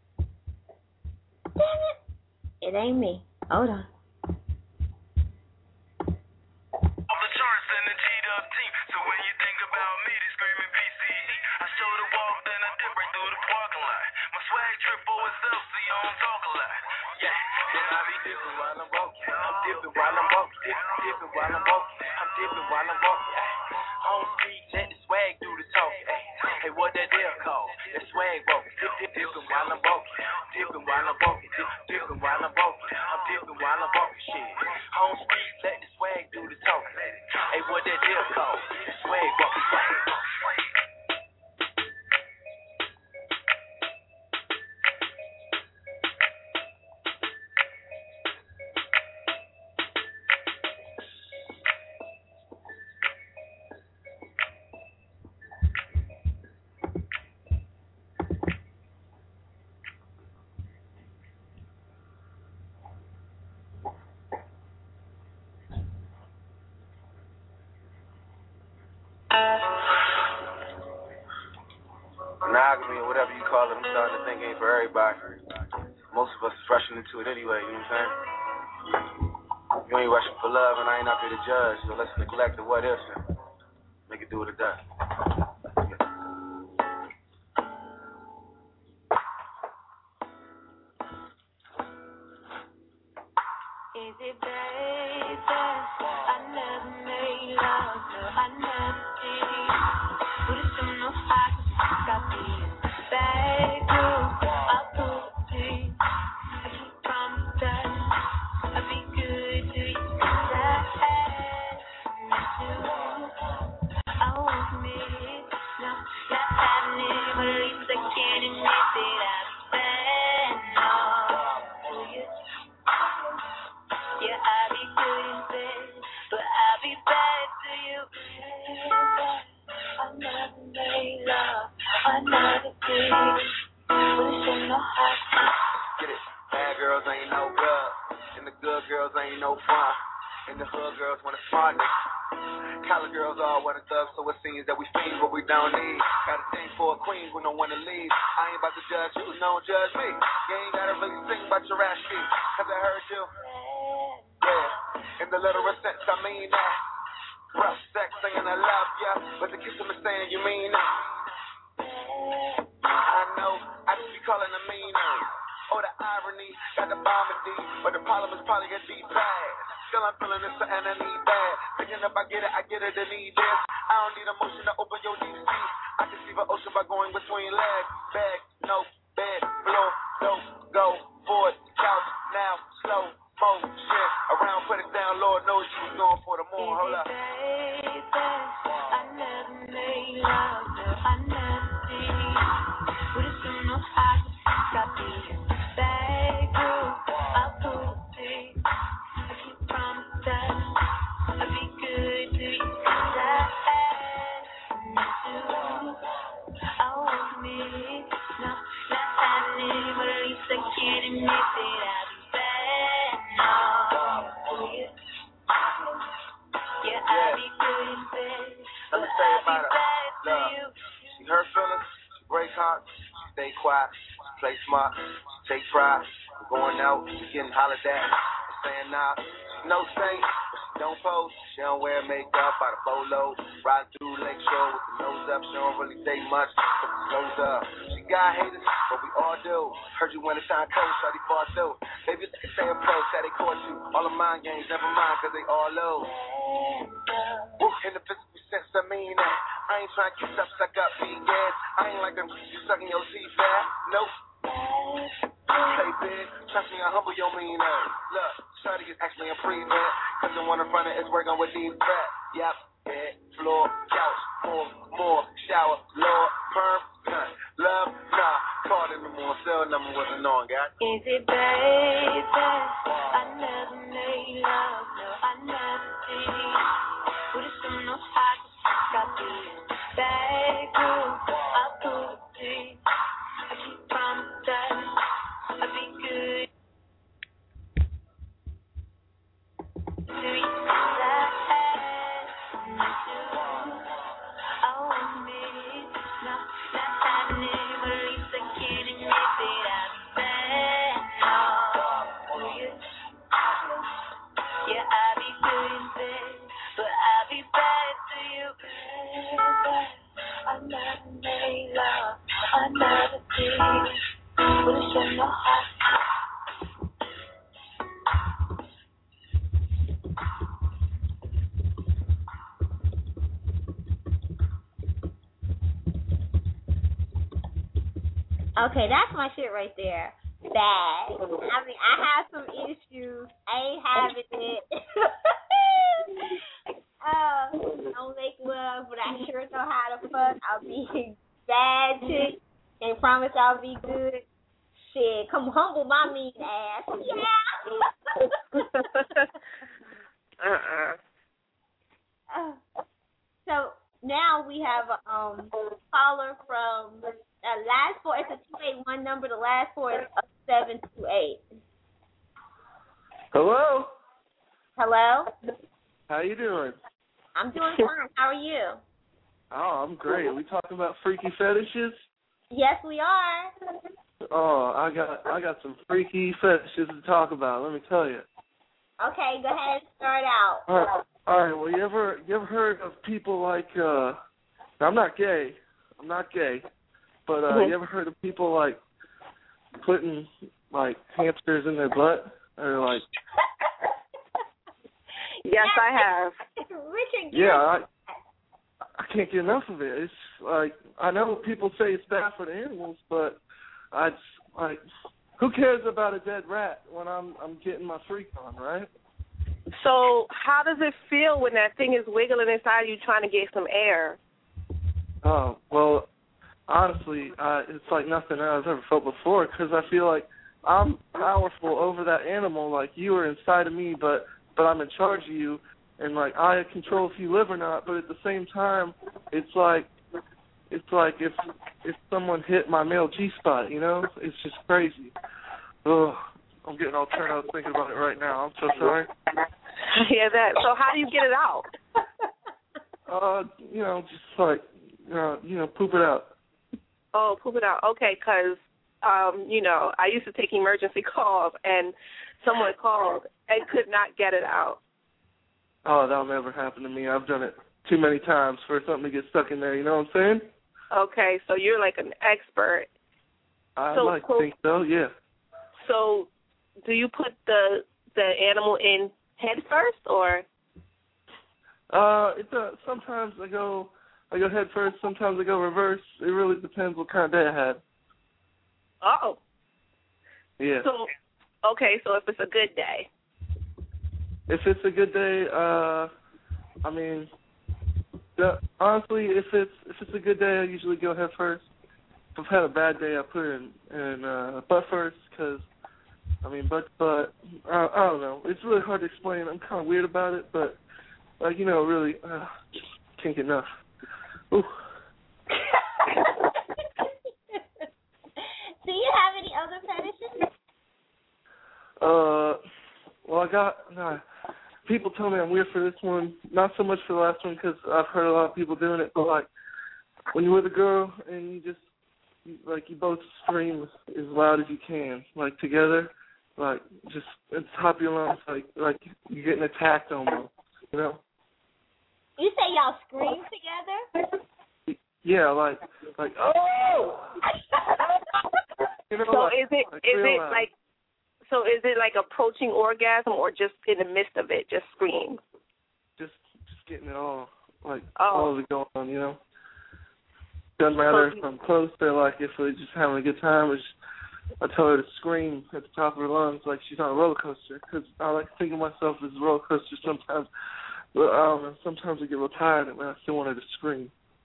Dang it. It ain't me. Hold on. All the charts and the G-Dub team. So when you think about me, they screaming P C E. I show the walk, then I dip right through the parking lot. My swag trip for itself, so you don't talk a lot. Yeah, then I be dipping while I'm walking. I'm dipping while I'm walking. Dip, dipping while I'm walking. I'm dipping while I'm walking. Ay. Home street, let the swag do the talking. Ay. Hey, what that deal called? That swag walking. Dip, dip, dipping while I'm walking. Dipping while I'm walking. Dip, dipping while I'm walking. I'm dipping while I'm walking. Shit. Home street, let the swag do the talking. Hey, what that deal called? That swag walking. Swag. Monogamy or whatever you call it, I'm starting to think ain't for everybody. Most of us is rushing into it anyway, you know what I'm saying? You ain't rushing for love and I ain't up here to judge, so let's neglect the what ifs and make it do what it does. Is it baby? I never made love, no, I never did. But it's still no hot, got me in the back room. I'll put it, I keep promise that I'll be good to you. That I won't admit, no, not happening, but at least I can't admit that I'll be bad, no, to you. Yeah, I'll be good in bed, but I'll be bad to you. I never made love, I never did. But it's in the heart. Get it? Bad girls ain't no good, and the good girls ain't no fun. And the hood girls want a smart nigga. College girls all want a thug, so it seems that we fiend what we don't need. Got a thing for a queen who don't want to leave. I ain't about to judge you, don't judge me. You ain't gotta really sing about your ass sheet, cause I heard you. Yeah, in the literal sense, I mean that. Rough sex saying I love ya, but the kiss is saying you mean that. I know, I just be calling a mean name. Oh, the irony, got the bomb in deep, but the problem is probably a deep bag. Still I'm feeling this and I need that. Thinking if I get it, I get it and need this. I don't need emotion to open your deep sea. I can see the ocean by going between legs. Bag, no, bed, floor, no, go, forward, couch, now, slow motion. Around, put it down, Lord knows you was going for the moon. Hold up. I never made love, no, I never did. But it's still no hot, got me in the back room. I'll put it, I keep promise that I'll be good to you. That I won't admit, no, not happening, but at least I can't admit that I'll be bad, no. Yeah, I'll be good in bed, but I'll be bad to you. She hurt feelings, she break hearts, stay quiet, play smart, take pride. Going out, getting hollered at, saying nah, no saint, but she don't pose. She don't wear makeup by the bolo. Riding through Lakeshore with the nose up. She don't really say much, but the nose up. She got haters, but we all do. Heard you when it shine cold, shawty far through. Baby, like a same pro, said they caught you. All of mind games, never mind, cause they all low. In the physical sense, I mean that. I ain't trying to get up, suck up, be dead. I ain't like them, you sucking your teeth, man. Nope. Play big, trust me, I humble your mean ass. Look, shawty is actually a pre-vet, cause the one in front of is working with these rats. Yep, bed, floor, couch, more, more, shower, Lord, perm, none, love, nah, caught in the morning, cell number wasn't on, guys. Is it baby? I never made love, no, I never did. But it's from no high, got the back room, I put it deep. I keep promise that I'll be good. Do you see that? I won't miss. No, that's happening. But at least I can admit that I'll be bad. No, yeah, I'll be good in bed, but I'll be bad to you. I never made love, I never did. But it's in my heart. Okay, that's my shit right there. Bad. I mean, I have some issues. I ain't having it. uh, I don't make love, but I sure know how to fuck. I'll be bad chick. Can't promise I'll be good. Shit, come humble my mean ass. Yeah. uh-uh. Uh, so now we have a um, caller from the uh, last four. It's a two eight one number. The last four is seven two eight. Hello. Hello. How you doing? I'm doing fine. How are you? Oh, I'm great. We talking about freaky fetishes? Yes, we are. Oh, I got I got some freaky fetishes to talk about. Let me tell you. Okay, go ahead and start out. All right. All right. Well, you ever you ever heard of people like? uh I'm not gay. I'm not gay. But uh, you ever heard of people like putting like hamsters in their butt or like? Yes, I have. Richard. Yeah, I I can't get enough of it. It's like I know people say it's bad for the animals, but I just, like who cares about a dead rat when I'm I'm getting my freak on, right? So how does it feel when that thing is wiggling inside you trying to get some air? Oh, well, honestly, uh, it's like nothing I've ever felt before because I feel like I'm powerful over that animal. Like you are inside of me, but but I'm in charge of you, and like I control if you live or not. But at the same time, it's like it's like if if someone hit my male G spot, you know, it's just crazy. Ugh, I'm getting all turned up thinking about it right now. I'm so sorry. Yeah, that. So how do you get it out? uh, you know, just like uh, you know, poop it out. Oh, poop it out. Okay, because um, you know, I used to take emergency calls, and someone called and could not get it out. Oh, that'll never happen to me. I've done it too many times for something to get stuck in there. You know what I'm saying? Okay, so you're like an expert. I so, like to think so. Yeah. So, do you put the the animal in head first, or? Uh, it uh, sometimes I go I go head first. Sometimes I go reverse. It really depends what kind of day I had. Oh. Yeah. So, okay, so if it's a good day. If it's a good day, uh, I mean, the, honestly, if it's if it's a good day, I usually go head first. If I've had a bad day, I put it in, in uh, butt first because, I mean, butt butt. I, I don't know. It's really hard to explain. I'm kind of weird about it, but like you know, really, uh, just can't get enough. Ooh. Do you have any other fetishes? Uh, well, I got. Nah, people tell me I'm weird for this one. Not so much for the last one because I've heard a lot of people doing it, but like, when you're with a girl and you just you, like you both scream as, as loud as you can, like together, like just at the top of your lungs, like like you're getting attacked almost, you know? You say y'all scream together? Yeah, like like oh. You know, so like, is it like is real it loud. like so is it like approaching orgasm or just in the midst of it, just scream? Just just getting it all like Oh. all of it going on, you know? Doesn't matter if I'm close to like if we're just having a good time. It's just, I tell her to scream at the top of her lungs like she's on a roller coaster because I like to think of myself as a roller coaster sometimes. But I don't know, sometimes I get real tired and I still want her to scream.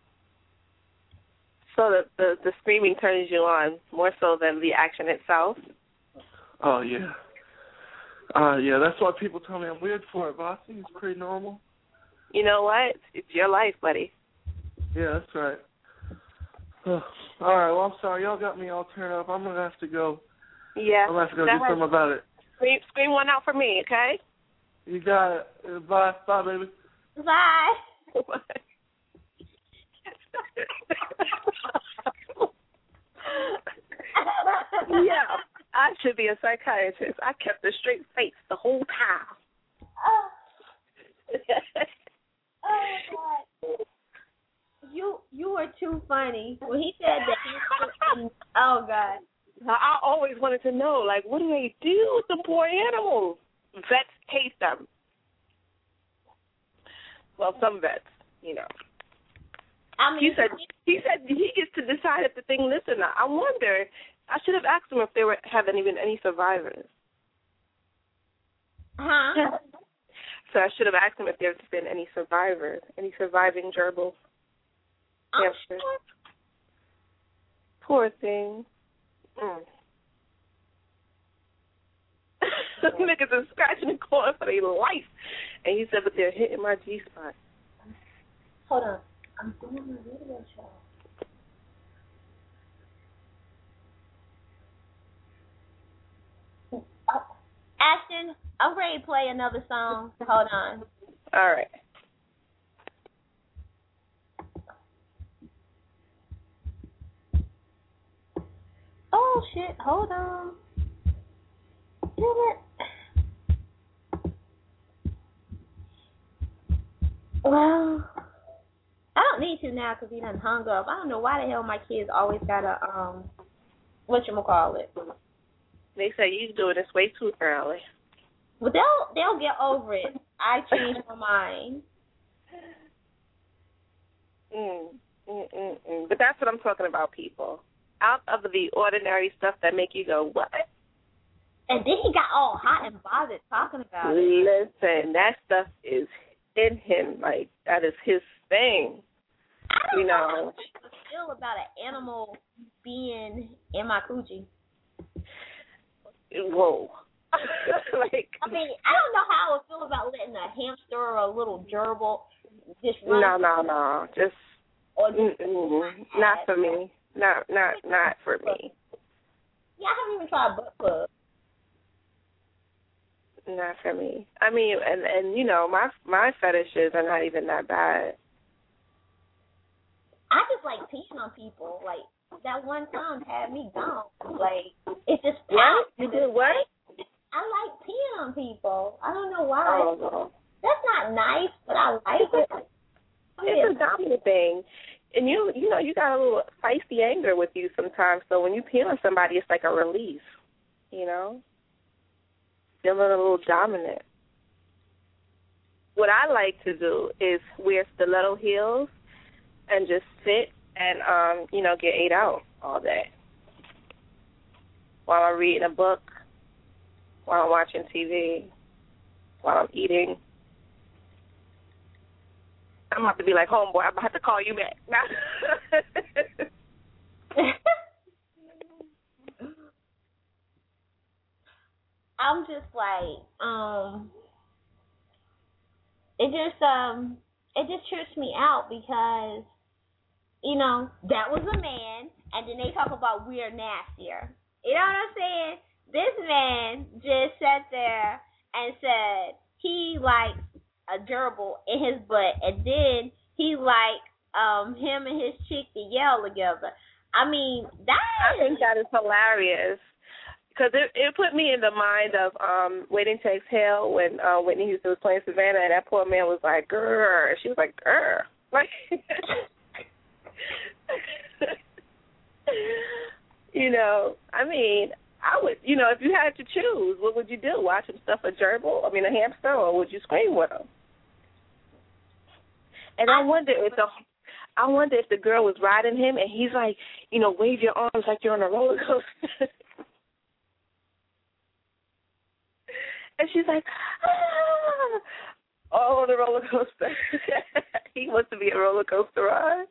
So the, the the screaming turns you on more so than the action itself? Oh, yeah. Uh, yeah, that's why people tell me I'm weird for it, but I think it's pretty normal. You know what? It's your life, buddy. Yeah, that's right. All right, well, I'm sorry. Y'all got me all turned up. I'm going to have to go. Yeah. I'm going to have to go Go do ahead. something about it. Scream, scream one out for me, okay? You got it. Uh, Bye. Bye, baby. Bye. Yeah, I should be a psychiatrist. I kept a straight face the whole time. Oh, oh God. You you were too funny. When he said that he was, oh God. I always wanted to know, like, what do they do with the poor animals? Vets hate them. Well, some vets, you know. I mean, he said he said he gets to decide if the thing lives or not. I wonder. I should have asked him if there were have any been any survivors. Huh? So I should have asked him if there's been any survivors, any surviving gerbils. I'm Hamsters. sure. Poor thing. Mm. Niggas are scratching and clawing for their life. And he said, but they're hitting my G spot. Hold on. I'm doing my video show. Uh, Ashton, I'm ready to play another song. Hold on. All right. Oh, shit. Hold on. Damn it. Well, I don't need to now because he done hung up. I don't know why the hell my kids always got to, um, whatchamacallit. They say you doing this way too early. But they'll, they'll get over it. I changed my mind. Mm, mm, mm, mm. But that's what I'm talking about, people. Out of the ordinary stuff that make you go, what? And then he got all hot and bothered talking about it. Listen, that stuff is in him. Like, that is his thing. I don't you know know. how people feel about an animal being in my coochie. Whoa. like, I mean, I don't know how I would feel about letting a hamster or a little gerbil just run. No, no, no. Just, or just not for me. Not, not, not for me. Yeah, I haven't even tried butt plug. Not for me. I mean, and and you know, my my fetishes are not even that bad. I just like peeing on people. Like that one time had me gone. Like it just. What? You did what? I like peeing on people. I don't know why. Oh, no. That's not nice, but I like it. It's a dominant thing. And you, you know, you got a little feisty anger with you sometimes. So when you pee on somebody, it's like a release. You know, feeling a little dominant. What I like to do is wear stiletto heels and just sit and, um, you know, get ate out all day while I'm reading a book, while I'm watching T V, while I'm eating. I'm about to be like, homeboy, I'm about to call you back. I'm just like, um, it just, um, it just trips me out because, you know, that was a man, and then they talk about we're nastier. You know what I'm saying? This man just sat there and said he likes a gerbil in his butt, and then he likes um him and his chick to yell together. I mean, that I think that is hilarious. Because it, it put me in the mind of um, Waiting to Exhale when uh, Whitney Houston was playing Savannah, and that poor man was like, grrr. She was like, grrr. Like, you know, I mean, I would, you know, if you had to choose, what would you do? Watch him stuff a gerbil, I mean, a hamster, or would you scream with him? And I wonder if the I wonder if the girl was riding him, and he's like, you know, wave your arms like you're on a roller coaster. And she's like, ah, all on the roller coaster. He wants to be a roller coaster ride.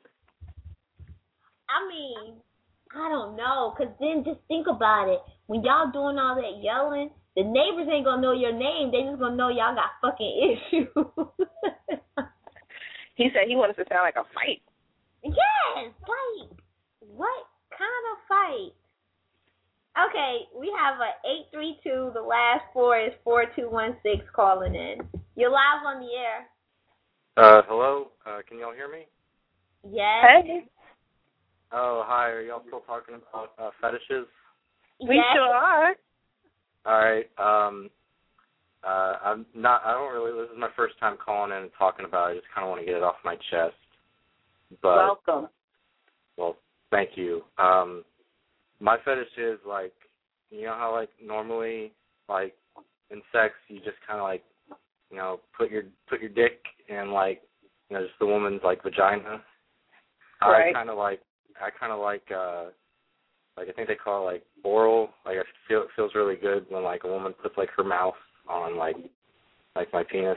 I mean, I don't know, because then just think about it. When y'all doing all that yelling, the neighbors ain't going to know your name. They just going to know y'all got fucking issues. He said he wanted to sound like a fight. Yes, like, what kind of fight? Okay, we have a eight three two. The last four is four two one six calling in. You're live on the air. Uh, hello? Uh, can y'all hear me? Yes. Hey. Oh, hi. Are y'all still talking about uh, fetishes? We yes. sure are. All right. Um, uh, I'm not, I don't really, this is my first time calling in and talking about it. I just kind of want to get it off my chest. But, welcome. Well, thank you. Um, my fetish is, like, you know how, like, normally, like, in sex, you just kind of, like, you know, put your put your dick in, like, you know, just the woman's, like, vagina. Right. I kind of like, I kind of like, uh, like, I think they call it, like, oral. Like, I feel it feels really good when, like, a woman puts, like, her mouth on, like, like my penis.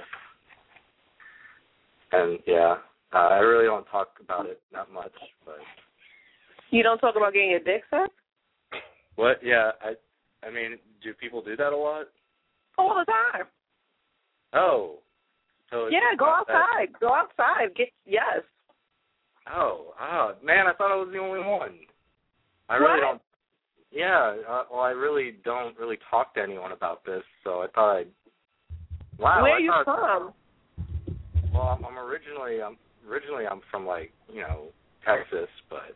And, yeah, uh, I really don't talk about it that much, but. You don't talk about getting your dick sucked? What? Yeah, I I mean, do people do that a lot? All the time. Oh. So it's yeah, go not outside. that... Go outside. Get yes. Oh, oh, man, I thought I was the only one. I really what? don't. Yeah, uh, well, I really don't really talk to anyone about this, so I thought I'd. Wow. Where I are you thought... from? Well, I'm, I'm originally, I'm originally I'm from like you know Texas, but.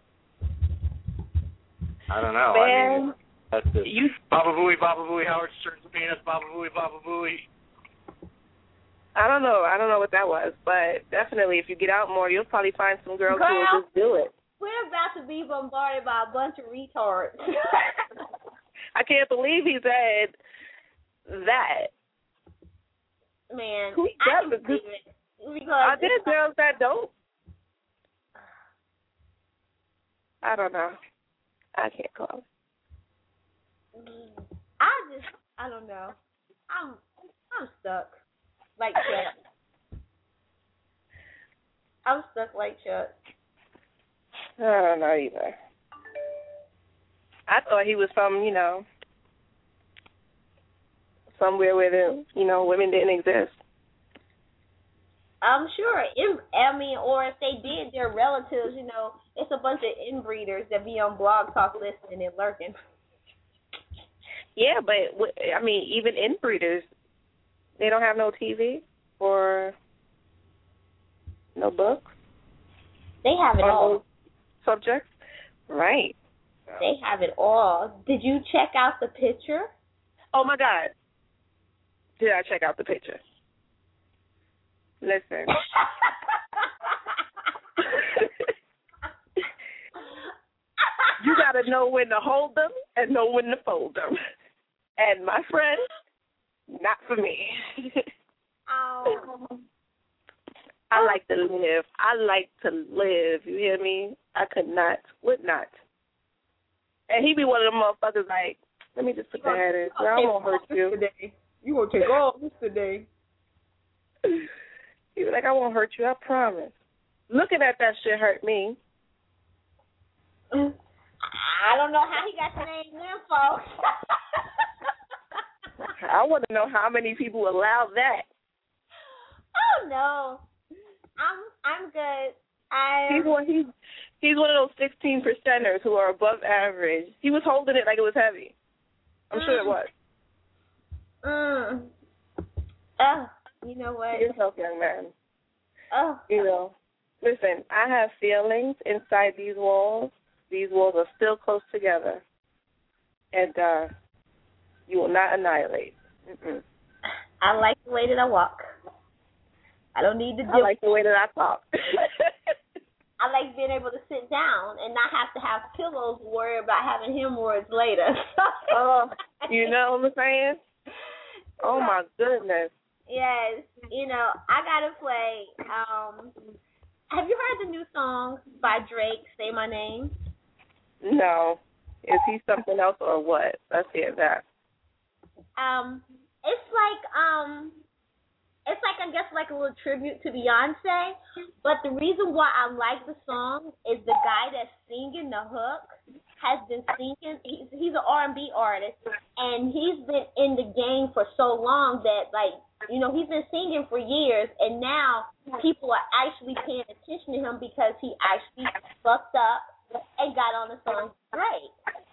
I don't know. Man, I mean, that's it. You Baba Booey, Baba Booey, Howard Stern's penis, Baba Booey, Baba Booey. I don't know. I don't know what that was, but definitely if you get out more, you'll probably find some girls Girl, who will just do it. We're about to be bombarded by a bunch of retards. I can't believe he said that. Man, Who I does can it? believe it. Because Are there girls that don't? I don't know. I can't call it. I just, I don't know. I'm, I'm stuck like Chuck. I'm stuck like Chuck. I don't know either. I thought he was from, you know, somewhere where the, you know, women didn't exist. I'm sure. It, I mean, or if they did, their relatives, you know, it's a bunch of inbreeders that be on Blog Talk listening and lurking. Yeah, but, I mean, even inbreeders, they don't have no T V or no books. They have it all. Subjects? Right. They have it all. Did you check out the picture? Oh, my God. Did I check out the picture? Listen. You got to know when to hold them and know when to fold them. And my friend, not for me. Oh. I like to live. I like to live. You hear me? I could not, would not. And he be one of them motherfuckers like, let me just put the head in. I won't hurt you. Today. You gonna take all this today. He was like, I won't hurt you, I promise. Looking at that shit hurt me. I don't know how he got the name there, folks. I want to know how many people allow that. Oh no, I'm I'm good. I he's one he's he's one of those sixteen percenters who are above average. He was holding it like it was heavy. I'm mm. sure it was. Mm. Oh, you know what? Yourself, young man. Oh, you know, Listen, I have feelings inside these walls. These walls are still close together. And uh, you will not annihilate. Mm-mm. I like the way that I walk. I don't need to. I like the way that I talk. I like being able to sit down and not have to have pillows to worry about having hemorrhoids later. Oh, you know what I'm saying? Oh my goodness. Yes, you know, I gotta play. Um, have you heard the new song by Drake, Say My Name? No. Is he something else or what? Let's hear that. Um, it's like um. It's like, I guess, like a little tribute to Beyonce. But the reason why I like the song is the guy that's singing the hook has been singing. He's, he's an R and B artist, and he's been in the game for so long that, like, you know, he's been singing for years, and now people are actually paying attention to him because he actually fucked up and got on the song Drake.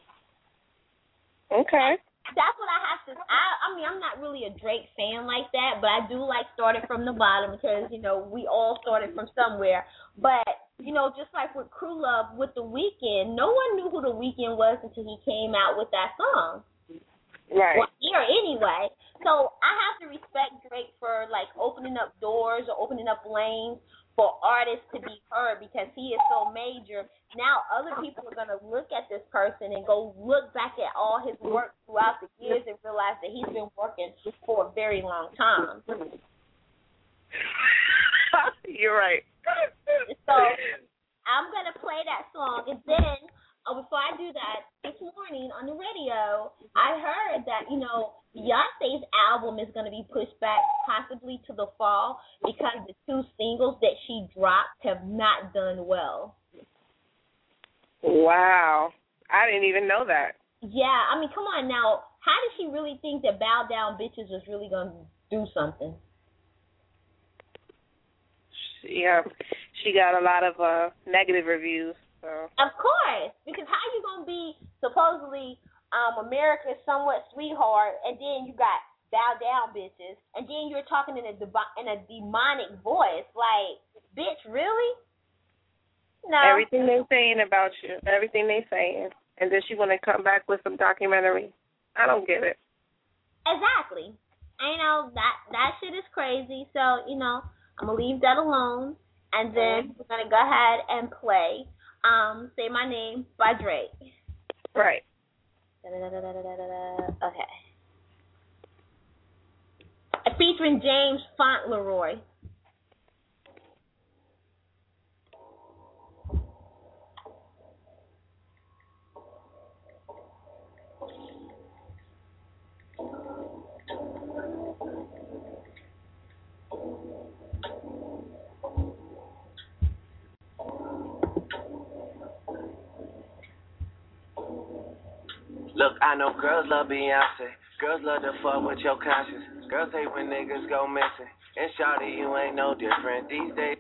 Okay. That's what I have to. I, I mean, I'm not really a Drake fan like that, but I do like starting from the bottom because, you know, we all started from somewhere. But, you know, just like with Crew Love with The Weeknd, no one knew who The Weeknd was until he came out with that song. Right. Well, here anyway. So I have to respect Drake for, like, opening up doors or opening up lanes for artists to be heard because he is so major. Now other people are going to look at this person and go look back at all his work throughout the years and realize that he's been working for a very long time. You're right. So I'm going to play that song, and then uh, before I do that, this morning on the radio, I heard that, you know, Beyonce's album is going to be pushed back possibly to the fall because the two singles that she dropped have not done well. Wow. I didn't even know that. Yeah, I mean, come on now. How did she really think that Bow Down Bitches was really going to do something? Yeah, she got a lot of uh, negative reviews. So. Of course, because how you going to be supposedly um, America's somewhat sweetheart, and then you got Bow Down Bitches, and then you're talking in a, de- in a demonic voice. Like, bitch, really? No. Everything they're saying about you, everything they're saying, and then she want to come back with some documentary. I don't get it. Exactly. You know, that that shit is crazy. So, you know, I'm going to leave that alone, and then we're going to go ahead and play um, Say My Name by Drake. Right. Okay. Featuring James Fauntleroy. Look, I know girls love Beyonce. Girls love to fuck with your conscience. Girls hate when niggas go missing. And shawty, you ain't no different these days.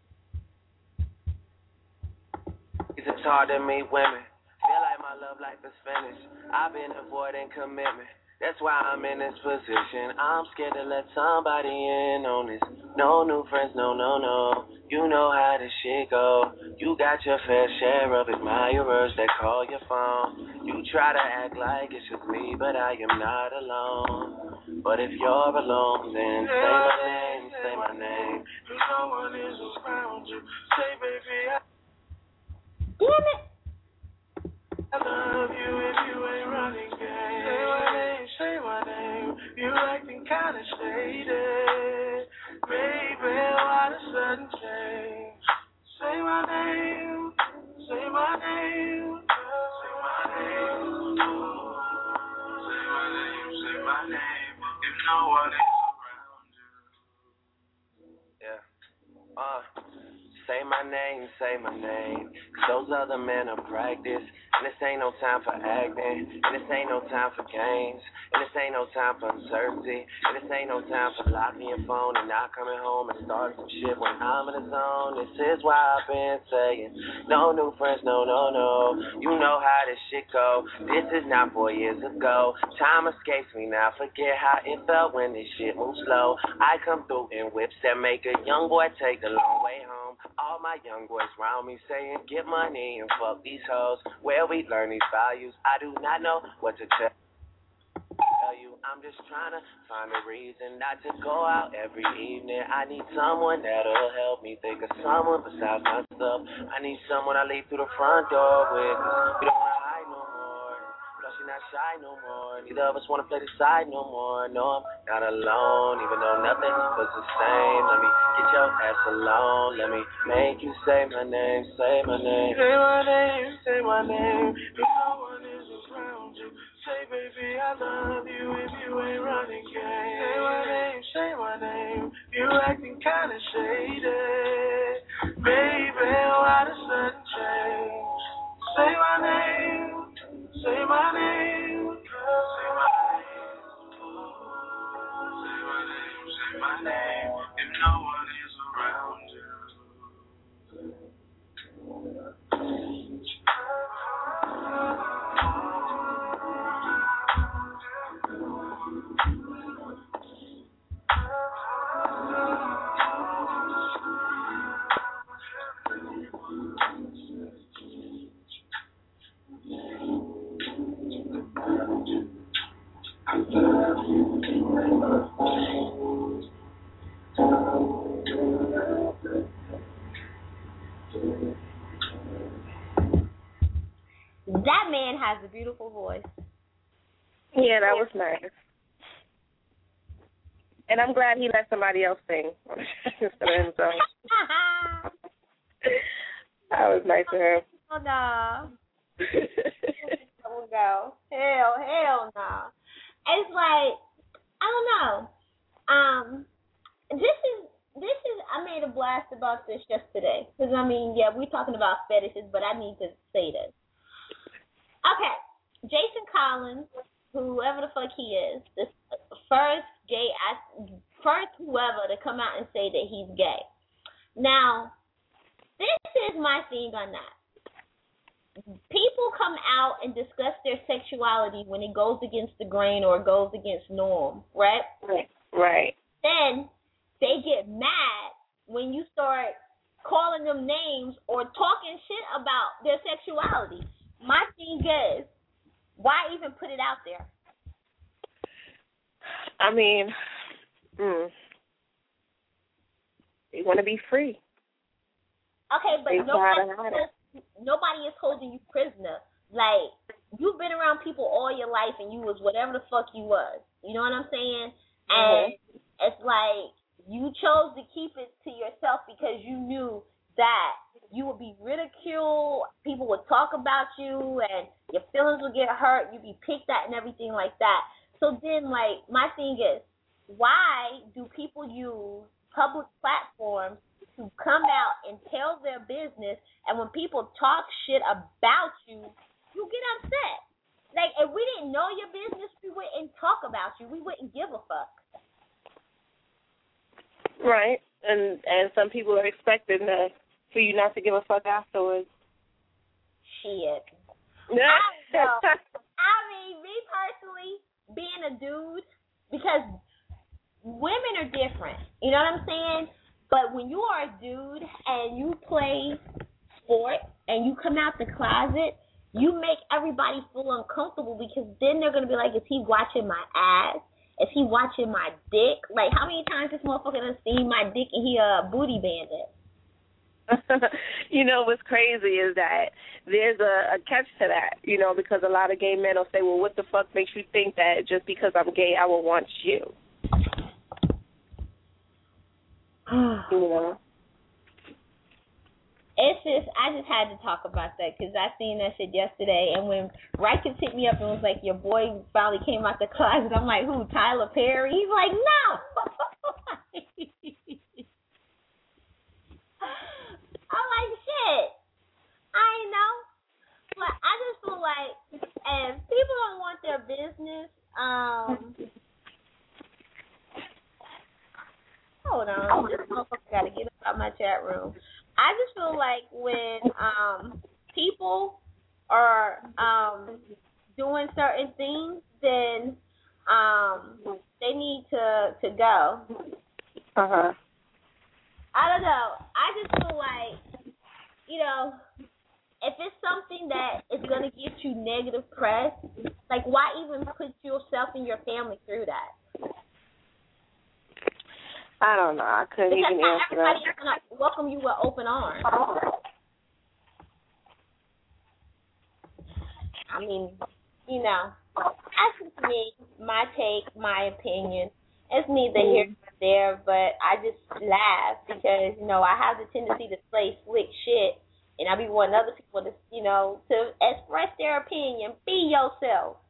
It's hard to meet women. Feel like my love life is finished. I've been avoiding commitment. That's why I'm in this position. I'm scared to let somebody in on this. No new friends, no, no, no. You know how this shit go. You got your fair share of admirers that call your phone. You try to act like it's just me, but I am not alone. But if you're alone, then say my name, say my name. If no one is around you, say baby, I... Damn it. I love you if you ain't running game. Say my name, say my name. You acting kinda shady. Baby, why the sudden change? Say my name, say my name. Say my name. Say my name, say my name. If no one is around you. Yeah. Uh. Say my name, say my name. Cause those other men are practice. And this ain't no time for acting. And this ain't no time for games. And this ain't no time for uncertainty. And this ain't no time for locking your phone and not coming home and starting some shit when I'm in the zone. This is why I've been saying no new friends, no, no, no. You know how this shit go. This is not four years ago. Time escapes me now. Forget how it felt when this shit moves slow. I come through in whips that make a young boy take the long way home. All my young boys round me saying, get money and fuck these hoes. Where we learn these values, I do not know what to tell you. I'm just trying to find a reason not to go out every evening. I need someone that'll help me think of someone besides myself. I need someone I leave through the front door with, 'cause we don't wanna hide no more. Plus you're not shy no more. Neither of us wanna play the side no more. No, I'm not alone, even though nothing was the same. Let me get your ass alone. Let me make you say my name, say my name. Say my name, say my name. If no one is around you, say baby I love you if you ain't running game. Say my name, say my name. You acting kinda shady. Baby, why the sudden change? Say my name, say my name. Say my name. Say my name, say my name. If no one is around you. That man has a beautiful voice. Yeah, that was nice. And I'm glad he let somebody else sing instead of himself. That was nice of him. Oh, no. Oh, no. Hell, hell no. It's like, I don't know. Um, this is, this is, I made a blast about this yesterday. Because, I mean, yeah, we're talking about fetishes, but I need to say this. Okay, Jason Collins, whoever the fuck he is, the first gay, first whoever to come out and say that he's gay. Now, this is my thing on that. People come out and discuss their sexuality when it goes against the grain or it goes against norm, right? Right. Right. Then they get mad when you start calling them names or talking shit about their sexuality. My thing is, why even put it out there? I mean, mm, you want to be free. Okay, but They nobody, gotta have it. nobody is holding you prisoner. Like, you've been around people all your life and you was whatever the fuck you was. You know what I'm saying? And Mm-hmm. it's like, you chose to keep it to yourself because you knew that you would be ridiculed, people would talk about you, and your feelings would get hurt, you'd be picked at and everything like that. So then, like, my thing is, why do people use public platforms to come out and tell their business, and when people talk shit about you, you get upset? Like, if we didn't know your business, we wouldn't talk about you. We wouldn't give a fuck. Right. And and some people are expecting to, for you not to give a fuck afterwards. Shit. I, know. I mean, me personally, being a dude, because women are different. You know what I'm saying? But when you are a dude and you play sport and you come out the closet, you make everybody feel uncomfortable because then they're going to be like, is he watching my ass? Is he watching my dick? Like, how many times this motherfucker done seen my dick and he a booty bandit? You know what's crazy is that there's a, a catch to that, you know, because a lot of gay men will say, well, what the fuck makes you think that just because I'm gay I will want you? You know? It's just, I just had to talk about that because I seen that shit yesterday, and when Rikers hit me up and was like, your boy finally came out the closet, I'm like, who, Tyler Perry? He's like, no! I'm like, shit. I ain't know. But I just feel like if people don't want their business, um, hold on. This motherfucker got to get up out my chat room. I just feel like when um, people are um, doing certain things, then um, they need to, to go. Uh-huh. I don't know. I just feel like, you know, if it's something that is going to get you negative press, like, why even put yourself and your family through that? I don't know. I couldn't because even not answer everybody that. is going to welcome you with open arms. I mean, you know, that's just me, my take, my opinion. It's neither here nor there, but I just laugh because, you know, I have the tendency to say slick shit, and I be wanting other people to, you know, to express their opinion. Be yourself.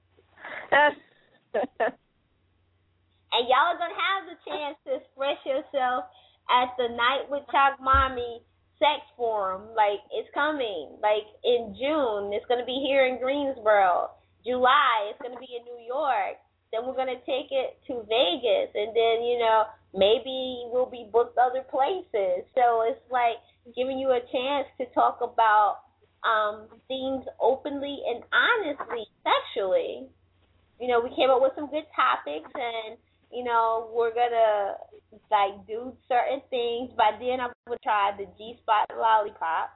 And y'all are going to have the chance to express yourself at the Night with Chalk Mommy Sex Forum. Like, it's coming. Like, in June, it's going to be here in Greensboro. July, it's going to be in New York. Then we're going to take it to Vegas. And then, you know, maybe we'll be booked other places. So it's like giving you a chance to talk about um, things openly and honestly, sexually. You know, we came up with some good topics, and, you know, we're going to, like, do certain things. By then, I'm going to try the G-Spot Lollipop.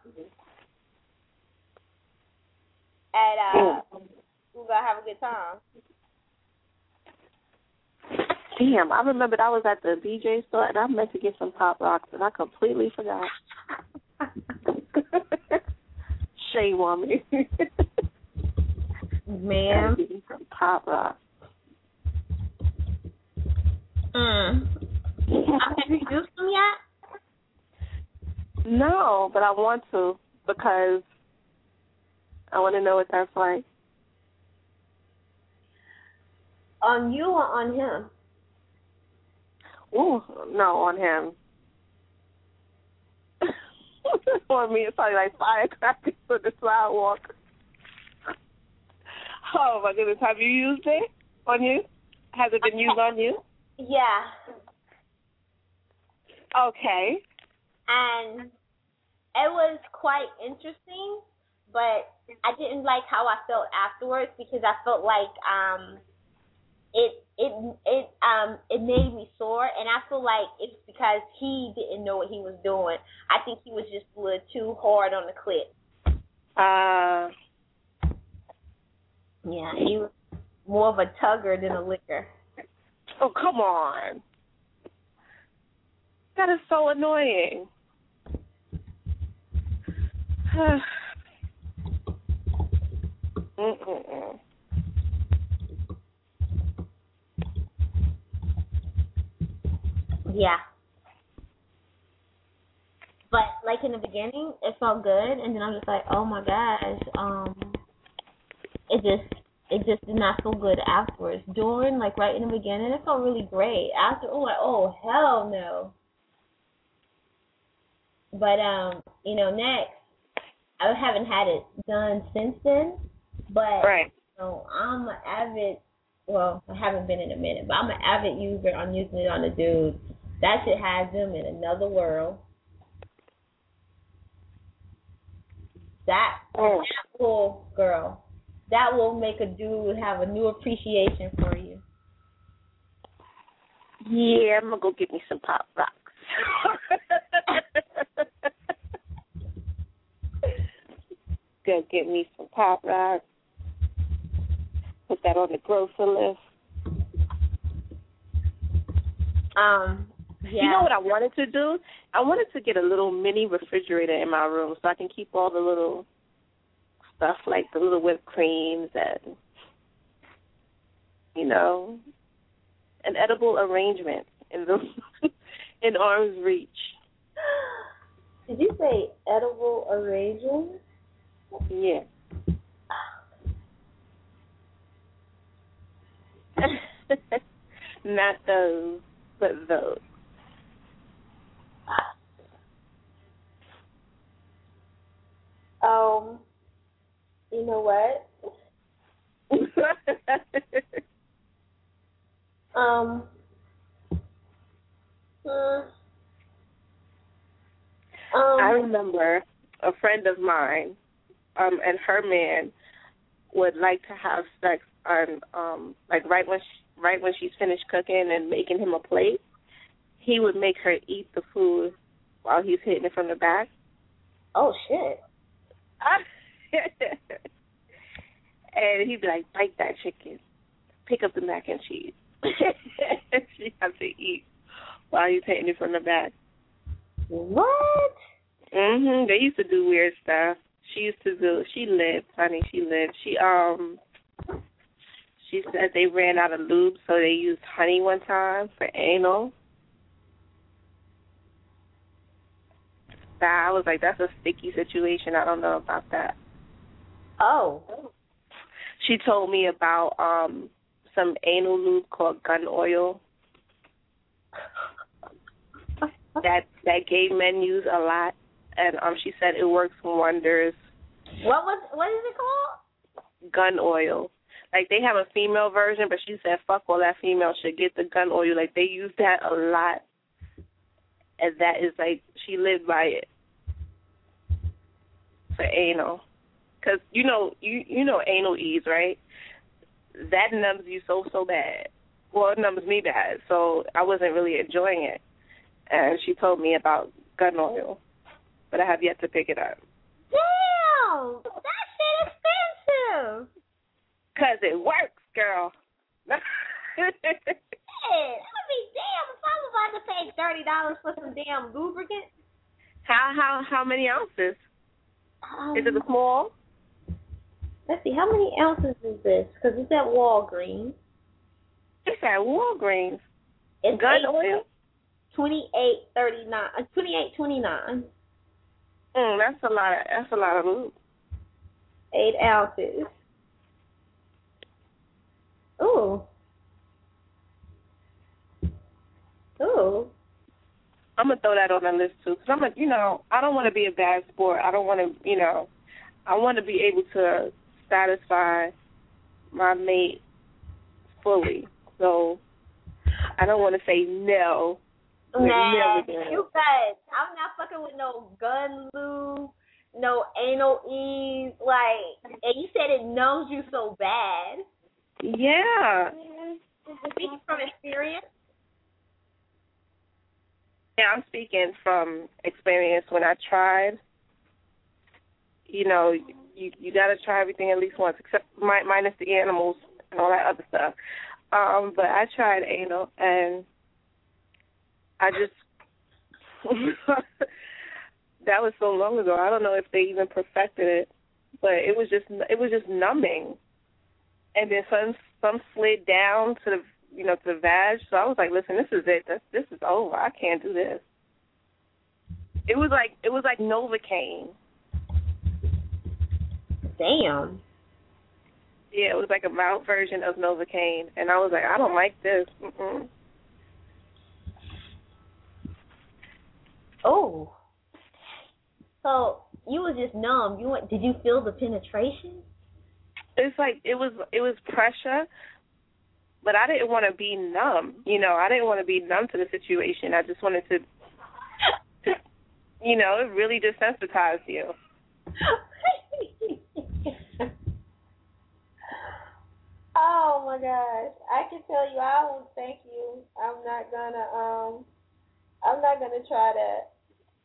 And uh, we're going to have a good time. Damn, I remembered I was at the B J store and I meant to get some Pop Rocks and I completely forgot. Shame on me. Ma'am. Some Pop Rocks. Mm. Have you used them yet? No, but I want to because I want to know what that's like. On you or on him? Ooh, no, on him. On me, it's probably like firecrackers on the sidewalk. Oh, my goodness. Have you used it on you? Has it been used on you? Yeah. Okay. And it was quite interesting, but I didn't like how I felt afterwards because I felt like um, it it it um it made me sore, and I feel like it's because he didn't know what he was doing. I think he was just a little too hard on the clit. Uh. Yeah, he was more of a tugger than a licker. Oh, come on. That is so annoying. Mm-mm-mm. Yeah. But, like, in the beginning, it felt good, and then I'm just like, oh, my gosh, um, it just, it just did not feel good afterwards. During, like, right in the beginning, it felt really great. After, oh, like, oh, hell no. But, um, you know, next, I haven't had it done since then, but, right. you know, I'm an avid, well, I haven't been in a minute, but I'm an avid user. I'm using it on the dudes. That shit has them in another world. That, oh. that will, girl, that will make a dude have a new appreciation for you. Yeah, I'm going to go get me some Pop Rocks. Go get me some Pop Rocks. Put that on the grocery list. Um, yeah. You know what I wanted to do? I wanted to get a little mini refrigerator in my room so I can keep all the little stuff like the little whipped creams and, you know, an edible arrangement in the in arm's reach. Did you say edible arrangement? Yeah. Not those, but those. Um, you know what? um, uh, um, I remember a friend of mine, um, and her man would like to have sex on, um, like right when she, right when she's finished cooking and making him a plate. He would make her eat the food while he's hitting it from the back. Oh shit. And he'd be like, bite that chicken. Pick up the mac and cheese. She has to eat while he's hitting it from the back. What? Mhm. They used to do weird stuff. She used to do. She lived, honey. She lived. She um. She said they ran out of lube, so they used honey one time for anal. I was like, that's a sticky situation. I don't know about that. Oh. She told me about um some anal lube called gun oil. that that gay men use a lot, and um she said it works wonders. What was what is it called? Gun oil. Like, they have a female version, but she said, fuck all that female should get the gun oil. Like, they use that a lot. And that is, like, she lived by it. For anal. Because, you know, you you know anal ease, right? That numbs you so, so bad. Well, it numbs me bad, so I wasn't really enjoying it. And she told me about gun oil. But I have yet to pick it up. Damn! That shit expensive! Because it works, girl. Shit, I mean, damn, if I was about to pay thirty dollars for some damn lubricant. How how how many ounces? Um, is it a small? Let's see, how many ounces is this? Because it's at Walgreens. It's at Walgreens. It's gun oil? twenty-eight thirty-nine. Uh, twenty-eight twenty-nine. Mm, that's a lot of that's a lot of lube. Eight ounces. Ooh. Ooh. I'm gonna throw that on the list too, cause I'm a, you know, I don't want to be a bad sport. I don't want to, you know, I want to be able to satisfy my mate fully. So I don't want to say no. Nah, you guys, I'm not fucking with no gun lube, no anal ease. Like, and you said it numbs you so bad. Yeah. Speaking from experience? Yeah, I'm speaking from experience. When I tried, you know, you you got to try everything at least once, except mi- minus the animals and all that other stuff. Um, but I tried anal, and I just, that was so long ago. I don't know if they even perfected it, but it was just, it was just numbing. And then some some slid down to the you know to the vag. So I was like, listen, this is it. This this is over. I can't do this. It was like it was like Novocaine. Damn. Yeah, it was like a mild version of Novocaine, and I was like, I don't like this. Mm-mm. Oh. So you was just numb. You went, did you feel the penetration? It's like it was it was pressure, but I didn't want to be numb. You know, I didn't want to be numb to the situation. I just wanted to, to you know, it really desensitized you. Oh my gosh! I can tell you, I won't thank you. I'm not gonna um, I'm not gonna try that.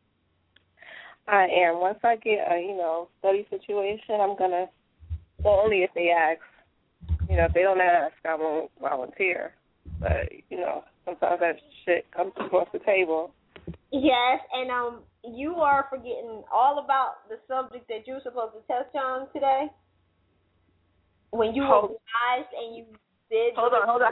I am. Once I get a you know study situation, I'm gonna. Well, only if they ask. You know, if they don't ask, I won't volunteer. But, you know, sometimes that shit comes across the table. Yes, and um, you are forgetting all about the subject that you're supposed to touch on today. When you hold, were wise and you did. Hold on, hold on.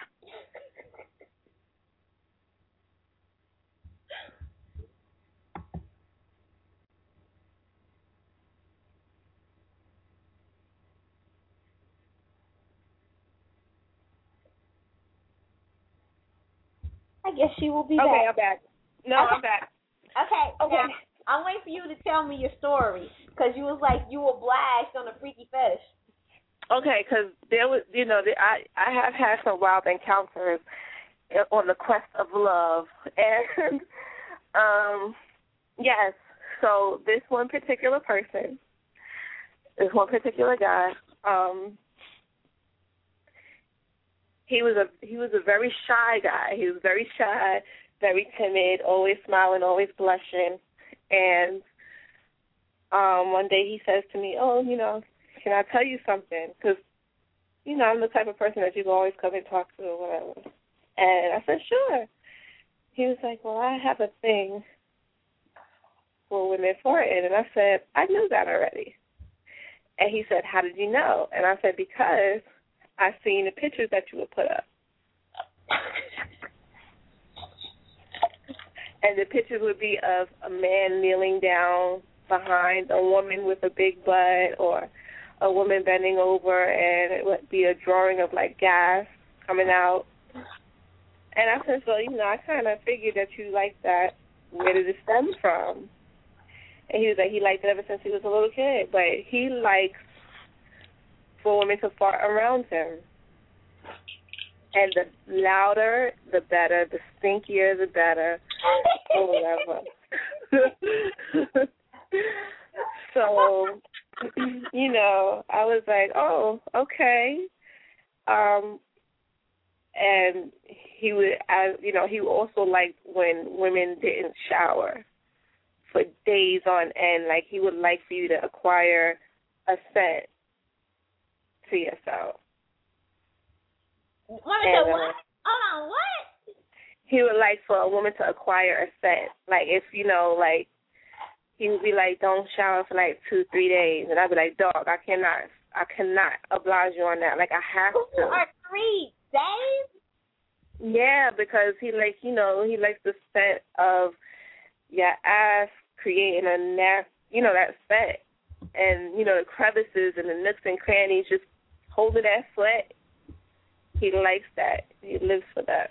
I guess she will be okay, back. Okay, I'm back. No, okay. I'm back. Okay, okay. Now, I'm waiting for you to tell me your story, because you was like, you were blast on a freaky fetish. Okay, because there was, you know, the, I, I have had some wild encounters on the quest of love. And, um, yes, so this one particular person, this one particular guy, um, He was a he was a very shy guy. He was very shy. very timid, always smiling, always blushing. And um, one day he says to me, oh, you know, can I tell you something? Because, you know, I'm the type of person that you can always come and talk to or whatever. And I said, sure. He was like, well, I have a thing for women farting. And I said, I knew that already. And he said, how did you know? And I said, because I seen the pictures that you would put up. And the pictures would be of a man kneeling down behind a woman with a big butt, or a woman bending over, and it would be a drawing of, like, gas coming out. And I said, so, you know, I kind of figured that you liked that. Where did it stem from? And he was like, he liked it ever since he was a little kid. But he likes for women to fart around him. And the louder, the better. The stinkier, the better. Or whatever. So, you know, I was like, oh, okay. Um, and he would, as you know, he also liked when women didn't shower for days on end. Like, he would like for you to acquire a scent to yourself. What? And, uh, what? Hold on, what? He would like for a woman to acquire a scent. Like, if, you know, like, he would be like, don't shower for like two, three days. And I'd be like, dog, I cannot, I cannot oblige you on that. Like, I have to. Two or three days? Yeah, because he likes, you know, he likes the scent of your ass creating a nest, you know, that scent. And, you know, the crevices and the nooks and crannies just holding that sweat. He likes that. He lives for that.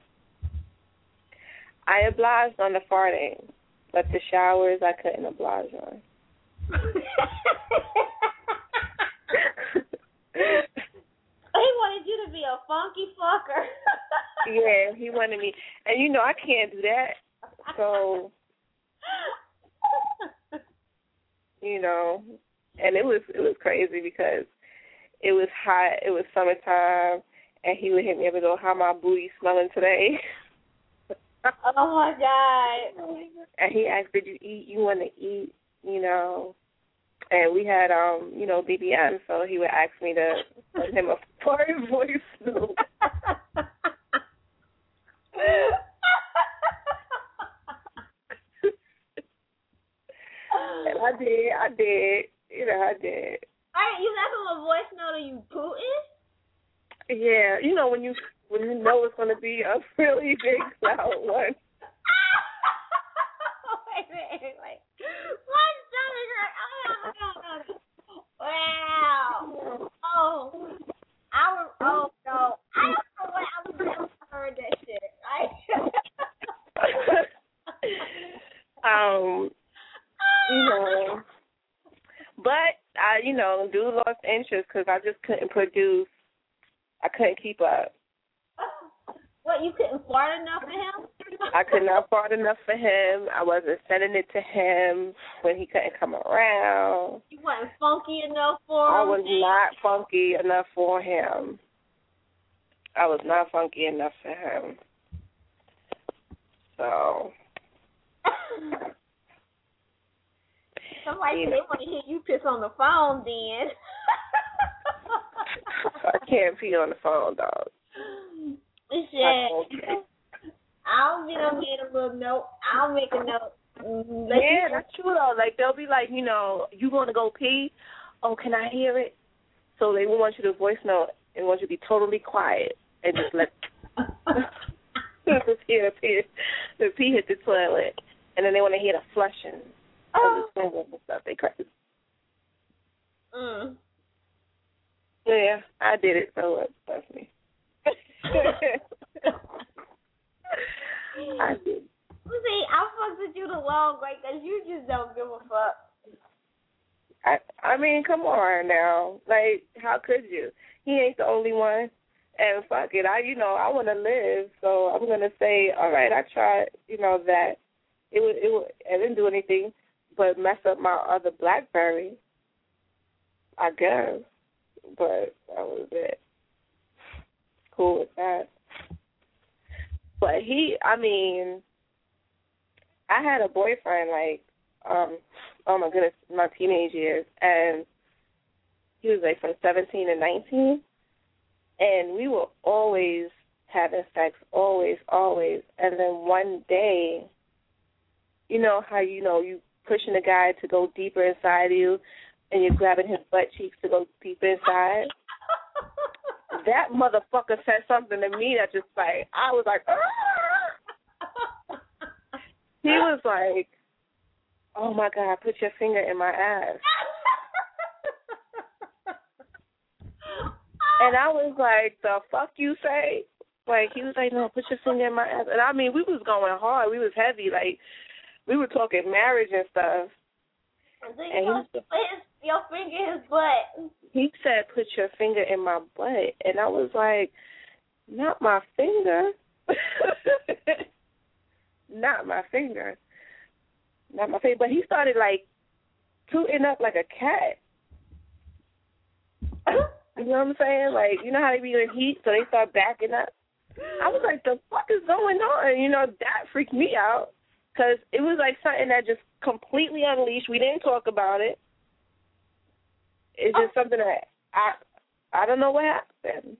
I obliged on the farting, but the showers I couldn't oblige on. He wanted you to be a funky fucker. Yeah, he wanted me. And, you know, I can't do that. So, you know, and it was it was crazy because it was hot. It was summertime. And he would hit me up and go, how my booty smelling today? Oh, my God. And he asked, did you eat? You want to eat, you know? And we had, um, you know, B B M, so he would ask me to send him a foreign voice note. And I did, I did, you know, I did. All right, you left him a voice note of you Putin? Yeah, you know when you when you know it's gonna be a really big cloud one. wait, wait, wait. One stomach hurt. Oh, no, no, no. Wow. Oh, I was. Oh no, I don't know what I was never heard that shit. I, um, you know, but I, you know, dude lost interest because I just couldn't produce. I couldn't keep up. What, you couldn't fart enough for him? I could not fart enough for him. I wasn't sending it to him when he couldn't come around. You wasn't funky enough for him? I was not funky enough for him. I was not funky enough for him. So. Somebody said they want to hear you piss on the phone then. I can't pee on the phone, dog. Shit. I'll be done made a little note. I'll make a note. Mm-hmm. Yeah, that's true though. Like they'll be like, you know, you want to go pee? Oh, can I hear it? So they will want you to voice note and want you to be totally quiet and just let just hear the pee, the pee hit the toilet, and then they want to hear the flushing of the swingers and stuff. They crazy. Mm. Yeah, I did it, so that's me. I did. See, I fucked with you the long way because you just don't give a fuck. I I mean, come on now. Like, how could you? He ain't the only one. And fuck it, I you know I want to live, so I'm gonna say, all right, I tried, you know that it would it would it didn't do anything but mess up my other BlackBerry, I guess. But that was it. Cool with that. But he, I mean, I had a boyfriend, like, um, oh my goodness, my teenage years, and he was like from seventeen to nineteen, and we were always having sex, always, always. And then one day, you know how you know you pushing a guy to go deeper inside you, and you're grabbing his butt cheeks to go deeper inside. That motherfucker said something to me that just like I was like, ah! He was like, "Oh my God, put your finger in my ass." And I was like, "The fuck you say?" Like, he was like, "No, put your finger in my ass." And I mean, we was going hard. We was heavy. Like, we were talking marriage and stuff. And then you and he, put his, your finger in his butt. He said, "Put your finger in my butt." And I was like, "Not my finger." Not my finger. Not my finger. But he started, like, tooting up like a cat. You know what I'm saying? Like, you know how they be in heat, so they start backing up. I was like, the fuck is going on? You know, that freaked me out because it was like something that just completely unleashed. We didn't talk about it. It's just something that I I don't know what happened.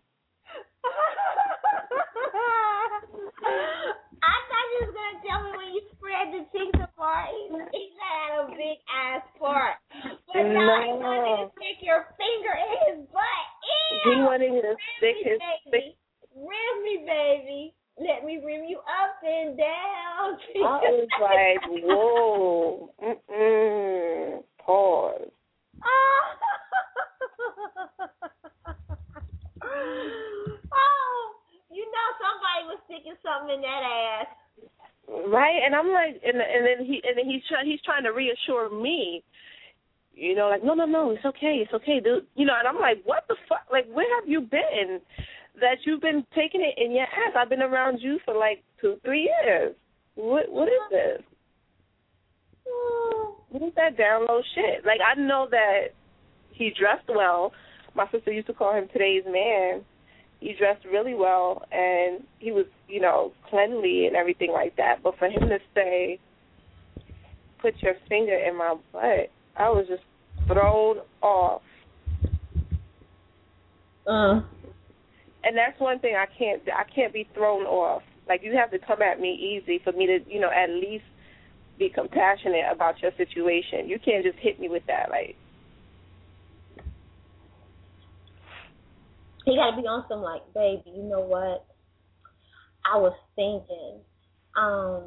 I thought you was gonna tell me when you spread the cheeks apart, he had a big ass part. But no. now he wanted to stick your finger in his butt. Ew. He wanted to stick his stick. Rim me, baby. Let me rim you up and down. I was like, whoa. Mm-mm. Pause. Oh, you know somebody was sticking something in that ass. Right, and I'm like, and and then he and then he's trying he's trying to reassure me, you know, like no no no, it's okay, it's okay, dude, you know, and I'm like, what the fuck, like where have you been, that you've been taking it in your ass? I've been around you for like two three years. What what is this? What is that down low shit? Like I know that he dressed well. My sister used to call him today's man. He dressed really well, and he was, you know, cleanly and everything like that. But for him to say, "Put your finger in my butt," I was just thrown off. Uh. And that's one thing I can't. I can't be thrown off. Like you have to come at me easy for me to, you know, at least be compassionate about your situation. You can't just hit me with that, like. He got to be on some like, baby, you know what? I was thinking, um,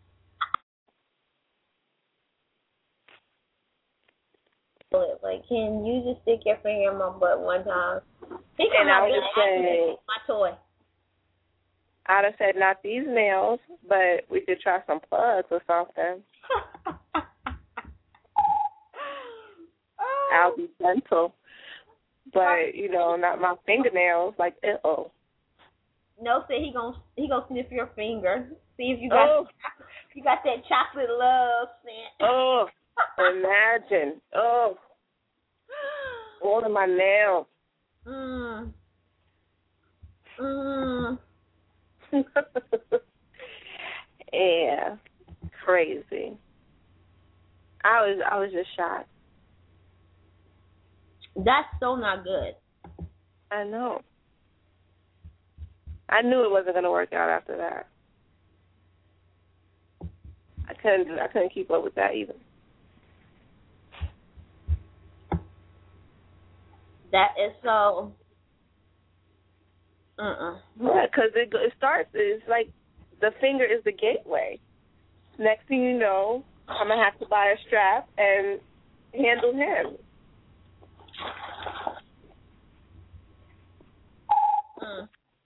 like, can you just stick your finger in my butt one time? He and I would say, my toy. I'd have said, not these nails, but we could try some plugs or something. I'll be gentle. But, you know, not my fingernails, like, uh-oh. No, say he gonna, he gonna sniff your finger. See if you got oh. you got that chocolate love scent. Oh, imagine. Oh. All of my nails. Mm. Mm. Yeah. Crazy. I was I was just shocked. That's so not good. I know. I knew it wasn't going to work out after that. I couldn't. I couldn't keep up with that either. That is so. Uh. Uh-uh. Yeah, because it it starts. It's like the finger is the gateway. Next thing you know, I'm gonna have to buy a strap and handle him. Mm.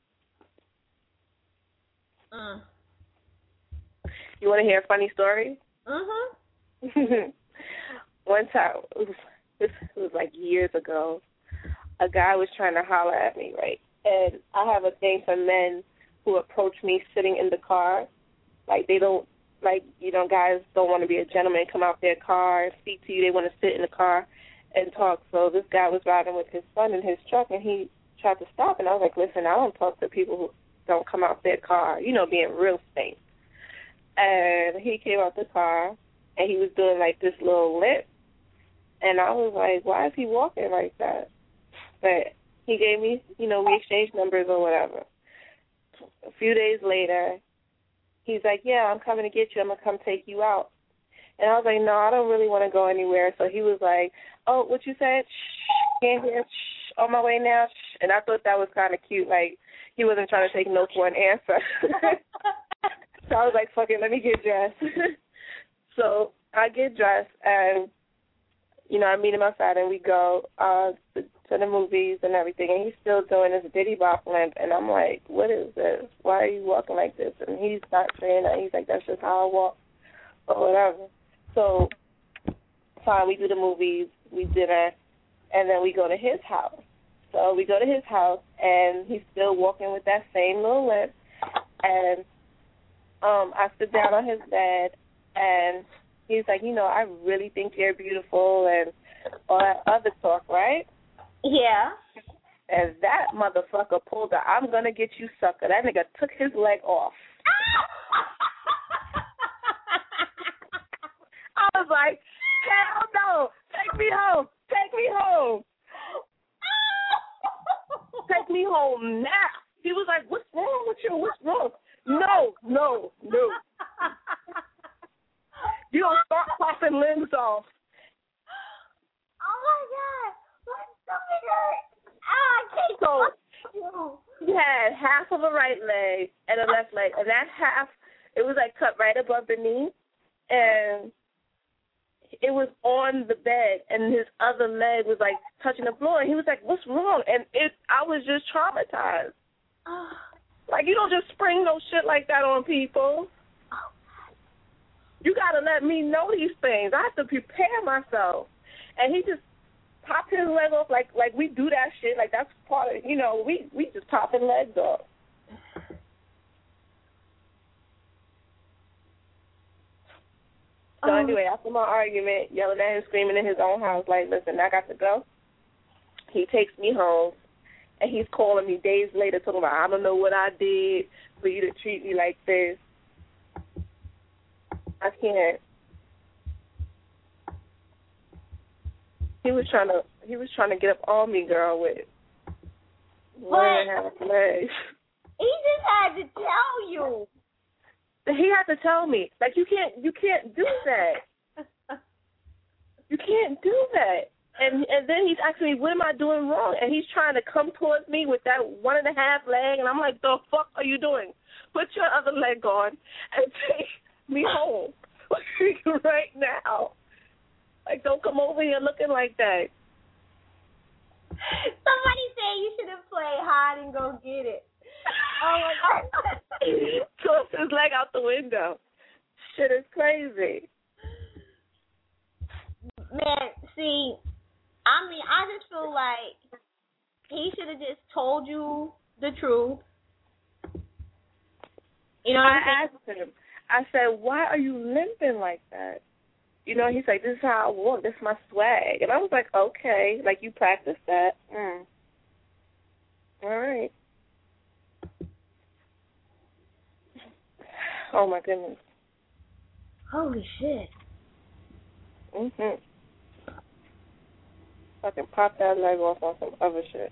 Mm. You want to hear a funny story? Mhm. One time, it was, this was like years ago, a guy was trying to holler at me, right? And I have a thing for men who approach me sitting in the car. Like, they don't, like, you know, guys don't want to be a gentleman, come out their car and speak to you. They want to sit in the car and talk. So this guy was riding with his son in his truck, and he tried to stop. And I was like, listen, I don't talk to people who don't come out their car, you know, being real safe. and he came out the car, and he was doing like this little limp, and I was like, why is he walking like that? But he gave me, you know, we exchanged numbers or whatever. A few days later, he's like, yeah, I'm coming to get you. I'm going to come take you out. And I was like, no, I don't really want to go anywhere. So he was like, oh, what you said? Shh, can't hear. Shh, on my way now. Shh. And I thought that was kind of cute. Like, he wasn't trying to take no for an answer. So I was like, fuck it, let me get dressed. So I get dressed, and, you know, I meet him outside, and we go uh, to, to the movies and everything, and he's still doing his Diddy Bop limp, and I'm like, what is this? Why are you walking like this? And he's not saying that. He's like, that's just how I walk or whatever. So fine, we do the movies, we dinner, and then we go to his house. So we go to his house, and he's still walking with that same little limp, and um, I sit down on his bed, and he's like, you know, I really think you're beautiful and all that other talk, right? Yeah. And that motherfucker pulled the I'm going to get you sucker. That nigga took his leg off. I was like, hell no. Take me home. Take me home. Take me home now. He was like, what's wrong with you? What's wrong? No, no, no. You don't start popping limbs off. Oh, my God. My stomach hurts. Oh, I can't So he had half of a right leg and a left leg, and that half, it was like cut right above the knee, and it was on the bed, and his other leg was like touching the floor, and he was like, what's wrong? And it, I was just traumatized. Like, you don't just spring no shit like that on people. You got to let me know these things. I have to prepare myself. And he just popped his leg off like like we do that shit. Like, that's part of, you know, we, we just popping legs off. So anyway, after my argument, yelling at him, screaming in his own house, like, listen, I got to go. He takes me home. And he's calling me days later talking about, I don't know what I did for you to treat me like this. I can't. He was trying to he was trying to get up on me, girl, with one and a half legs. He just had to tell you. He had to tell me. Like, you can't you can't do that. You can't do that. And and then he's asking me, what am I doing wrong? And he's trying to come towards me with that one and a half leg, and I'm like, the fuck are you doing? Put your other leg on and take me home right now. Like, don't come over here looking like that. Somebody said you should have played hide and go get it. Oh, my God. Tossed his leg out the window. Shit is crazy. Man, see, I mean, I just feel like he should have just told you the truth. You know what I I'm saying? asked him, I said, why are you limping like that? You know, he's like, this is how I walk. This is my swag. And I was like, okay. Like, you practice that? Mm. All right. Oh, my goodness. Holy shit. Mm-hmm. I can pop that leg off on some other shit.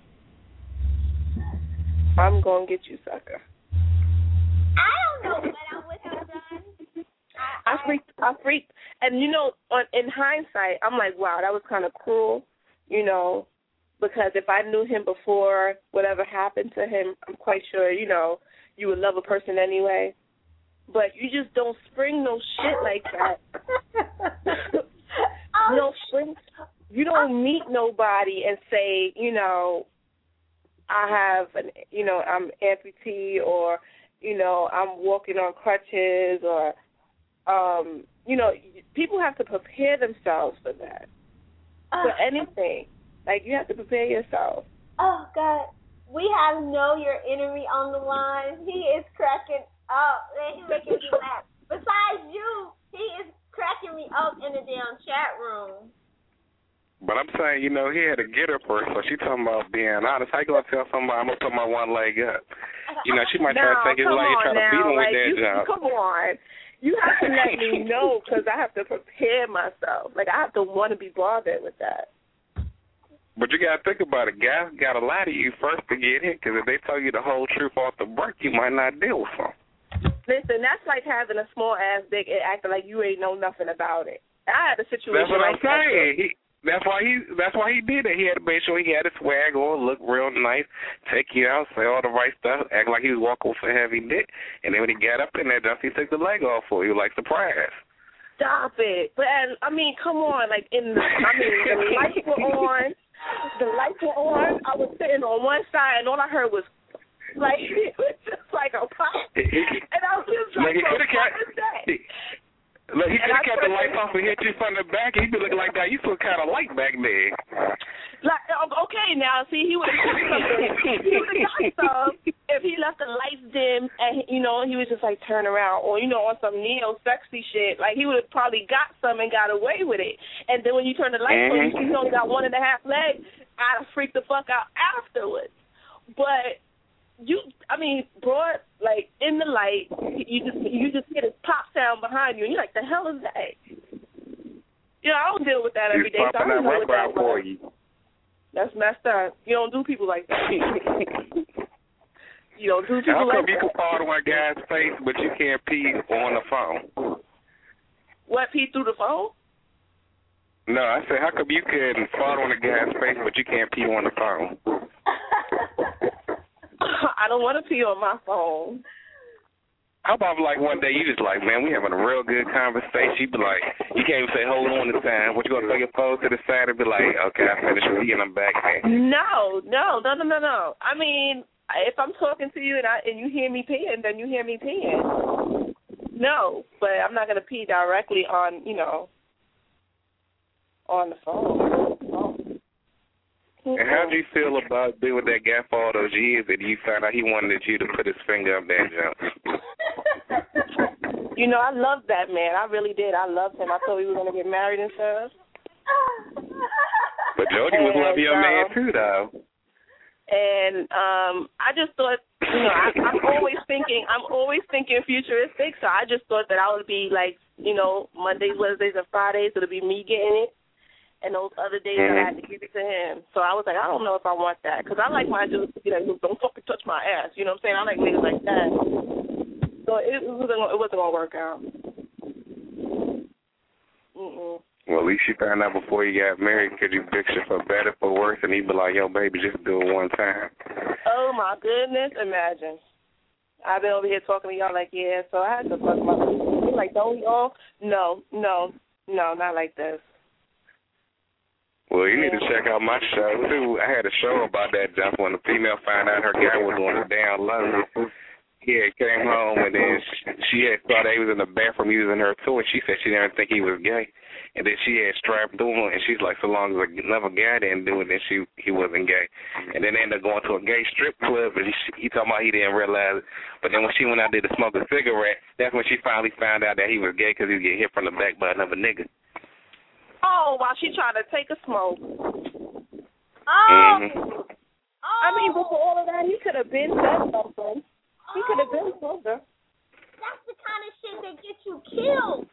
I'm going to get you, sucker. I don't know what I would have done. I, I freaked. I freaked. And, you know, on, in hindsight, I'm like, wow, that was kind of cruel, you know, because if I knew him before whatever happened to him, I'm quite sure, you know, you would love a person anyway. But you just don't spring no shit like that. You don't spring. You don't meet nobody and say, you know, I have an, you know, I'm amputee, or, you know, I'm walking on crutches, or, um, you know, people have to prepare themselves for that, for anything. Like, you have to prepare yourself. Oh, God. We have Know Your Enemy on the line. He is cracking up. Man, he's making me laugh. Besides you, he is cracking me up in the damn chat room. But I'm saying, you know, he had to get her first, so she talking about being honest. How you gonna tell somebody I'm gonna put my one leg up? You know, she might try no, to take his leg and try to beat him like, with that you, job. Come on. You have to let me know because I have to prepare myself. Like, I have to want to be bothered with that. But you got to think about it. Guys got to lie to you first to get hit because if they tell you the whole truth off the break, you might not deal with them. Listen, that's like having a small-ass dick and acting like you ain't know nothing about it. I had a situation That's what like I'm saying. He, that's why he That's why he did it. He had to make sure he had his swag on, look real nice, take you out, say all the right stuff, act like he was walking with a heavy dick, and then when he got up in there, just he took the leg off for you, like surprise. Stop it. But, and, I mean, come on. Like, in the, I mean, the lights were on. The lights were on. I was sitting on one side, and all I heard was, like, it was just like a pop. And I was just like, what the fuck is that? Look, he could have kept the lights off and hit you from the back. He'd be looking like that. You still kind of light back there. Like, okay, now, see, he would have he would have got some if he left the lights dim and, you know, he was just, like, turn around or, you know, on some neo-sexy shit. Like, he would have probably got some and got away with it. And then when you turn the lights mm-hmm. on, you see he only got one and a half legs, I'd have freaked the fuck out afterwards. But you, I mean, broad, like, in the light, you just you just hear this pop sound behind you, and you're like, the hell is that? You know, I don't deal with that every day, so I don't know what that for was. you. That's messed up. You don't do people like that. You don't do people How like come you that. can fart on a guy's face, but you can't pee on the phone? What, pee through the phone? No, I said, how come you can fart on a guy's face, but you can't pee on the phone? I don't want to pee on my phone. How about like one day you just like, man, we having a real good conversation. You be like, you can't even say hold on this time. What, you gonna throw your phone to the side and be like, okay, I finished peeing, I'm back there? No, no, no, no, no, no. I mean, if I'm talking to you and I and you hear me peeing, then you hear me peeing. No, but I'm not gonna pee directly on, you know, on the phone. Oh. And how do you feel about being with that guy for all those years and you found out he wanted you to put his finger up that jump? You know, I loved that man. I really did. I loved him. I thought we were going to get married and stuff. But Jody was love your um, man too, though. And um, I just thought, you know, I, I'm always thinking, I'm always thinking futuristic. So I just thought that I would be like, you know, Mondays, Wednesdays, and Fridays. It'll be me getting it. And those other days mm-hmm. I had to give it to him. So I was like, I don't know if I want that. Because I like my dudes to be like, don't fucking touch my ass. You know what I'm saying? I like niggas like that. So it, it wasn't it wasn't going to work out. Mm-mm. Well, at least you found out before you got married because you fixed it for better, for worse, and he'd be like, yo, baby, just do it one time. Oh, my goodness. Imagine. I've been over here talking to y'all like, yeah, so I had to fuck my dudes. Like, don't we all? No, no, no, not like this. Well, you need to check out my show, too. I had a show about that jump when the female found out her guy was on the down low. He had came home, and then she, she had thought he was in the bathroom using her toy. She said she didn't think he was gay. And then she had strapped through him, and she's like, so long as another guy didn't do it, then she, he wasn't gay. And then they ended up going to a gay strip club, and he, he talking about he didn't realize it. But then when she went out there to smoke a cigarette, that's when she finally found out that he was gay because he was getting hit from the back by another nigga. Oh, while she trying to take a smoke. Oh. Mm-hmm. Oh. I mean, before all of that, he could have been said something. He could have been sober. That's the kind of shit that gets you killed.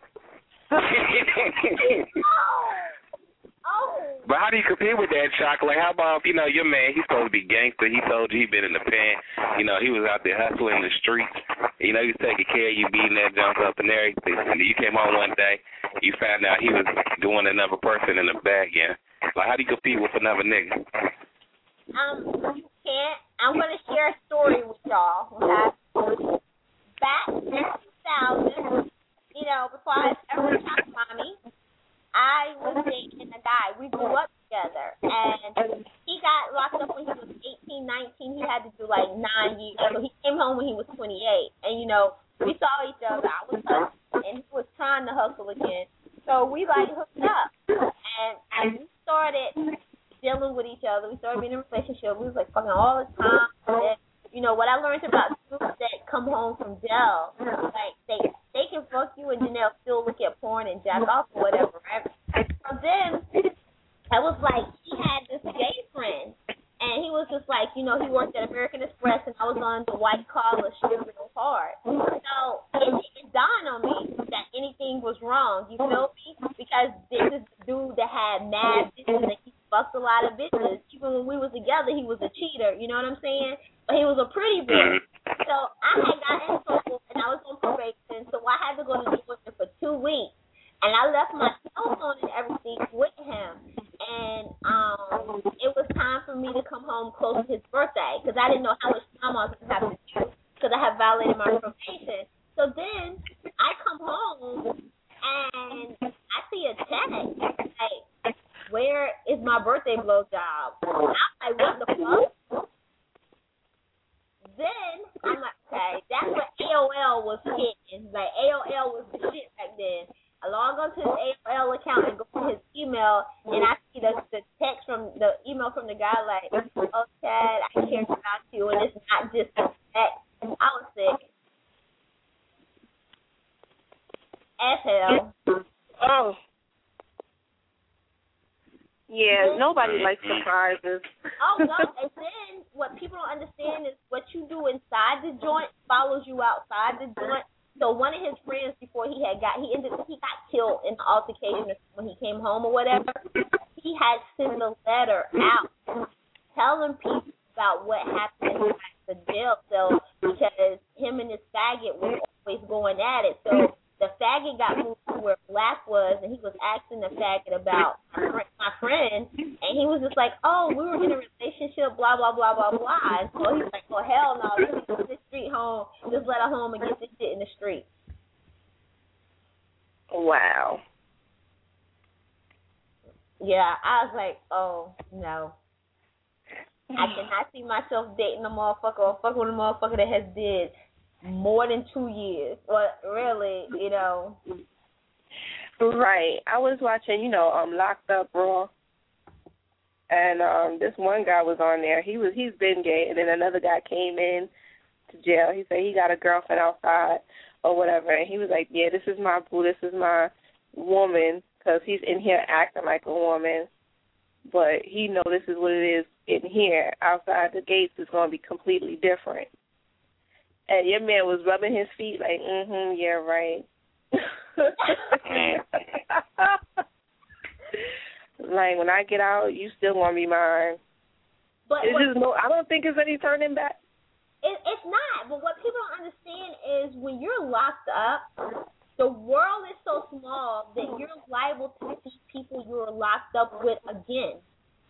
Oh. But how do you compare with that, Chocolate? How about, you know, your man, he's supposed to be gangster. He told you he been in the pen. You know, he was out there hustling in the streets. You know, he was taking care of you, beating that junk up and everything. And you came home one day, you found out he was doing another person in the back, yeah. Like, how do you compete with another nigga? Um, you can't. I'm going to share a story with y'all. Okay? Back in two thousand, you know, before I ever talked to Mommy, I was dating a guy. We grew up together. And he got locked up when he was eighteen, nineteen. He had to do like nine years. So he came home when he was twenty-eight. And, you know, we saw each other. I was hustling, and he was trying to hustle again. So we, like, hooked up. And, and we started dealing with each other. We started being in a relationship. We was, like, fucking all the time. And, you know, what I learned about dudes that come home from jail, like, they they can fuck you and then they'll still look at porn and jack off or whatever, right? So then, I was like, he had this gay friend, and he was just like, you know, he worked at American Express, and I was on the white collar shit real hard. So it didn't dawn on me that anything was wrong. You feel me? Because this is the dude that had mad bitches and he fucked a lot of bitches. Even when we was together, he was a cheater. You know what I'm saying? But he was a pretty bitch. So I had got in trouble and I was on probation. So I had to go to Georgia for two weeks. And I left my cell phone and everything with him. And um, it was time for me to come home close to his birthday because I didn't know how much time I was going to have to do because I had violated my probation. So then I come home and I see a text like, where is my birthday blowjob? I'm like, what the fuck? Then I'm like, okay, that's what A O L was hitting. Like, A O L was the shit back then. I log on to his A O L account and go to his email, and I see the, the text from the email from the guy like, oh, Chad, I care about you, and it's not just a text. I was sick. As hell. Oh. Yeah, nobody likes surprises. Oh, no, and then what people don't understand is what you do inside the joint follows you outside the joint. So one of his friends, before he had got, he ended, he got killed in the altercation when he came home or whatever. He had sent a letter out telling people about what happened in the jail cell because him and his faggot were always going at it. So the faggot got moved to where Black was, and he was asking the faggot about my friend, and he was just like, "Oh, we were in a relationship, blah blah blah blah blah." And so he's like, "Oh hell no, let's get this street home, just let her home and get this shit in the street." Wow. Yeah, I was like, "Oh no, I cannot see myself dating a motherfucker or fucking with a motherfucker that has did more than two years, but really, you know." Right. I was watching, you know, um, Locked Up Raw, and um, this one guy was on there. He was, he's been gay, and then another guy came in to jail. He said he got a girlfriend outside or whatever, and he was like, "Yeah, this is my boo, this is my woman," because he's in here acting like a woman, but he know this is what it is in here. Outside the gates is going to be completely different. And your man was rubbing his feet like, mm-hmm, yeah, right. Like, when I get out, you still want to be mine. But it's what, just no, I don't think it's any turning back. It, it's not. But what people don't understand is when you're locked up, the world is so small that you're liable to see people you're locked up with again.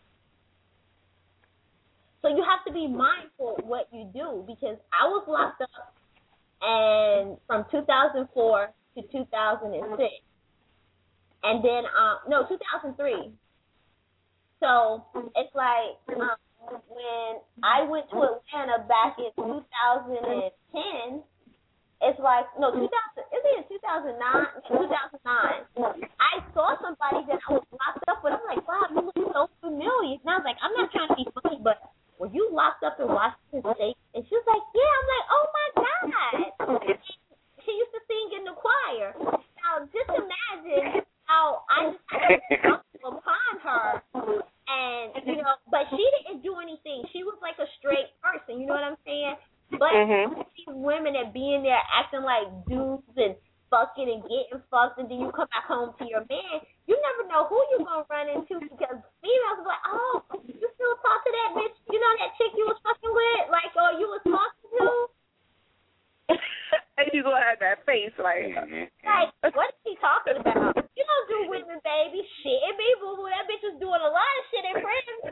So you have to be mindful of what you do, because I was locked up and from two thousand four to two thousand six. And then, um, no, two thousand three. So it's like um, when I went to Atlanta back in two thousand ten, it's like, no, two thousand, is it in two thousand nine? two thousand nine. I saw somebody that I was locked up with. I'm like, wow, you look so familiar. And I was like, I'm not trying to be funny, but were you locked up in Washington State? And she was like, yeah. I'm like, oh, my God. She used to sing in the choir. Now, just imagine how I just had to stumble upon her. And, you know, but she didn't do anything. She was like a straight person. You know what I'm saying? But mm-hmm. these women that be in there acting like dudes and fucking and getting fucked, and then you come back home to your man, you never know who you're going to run into, because females are like, oh, you still talk to that bitch, you know, that chick you was fucking with, like, or you was talking to? And you going to have that face, like, like, what is he talking about? You don't do women, baby. Shit, it be boo-boo. That bitch was doing a lot of shit in prison.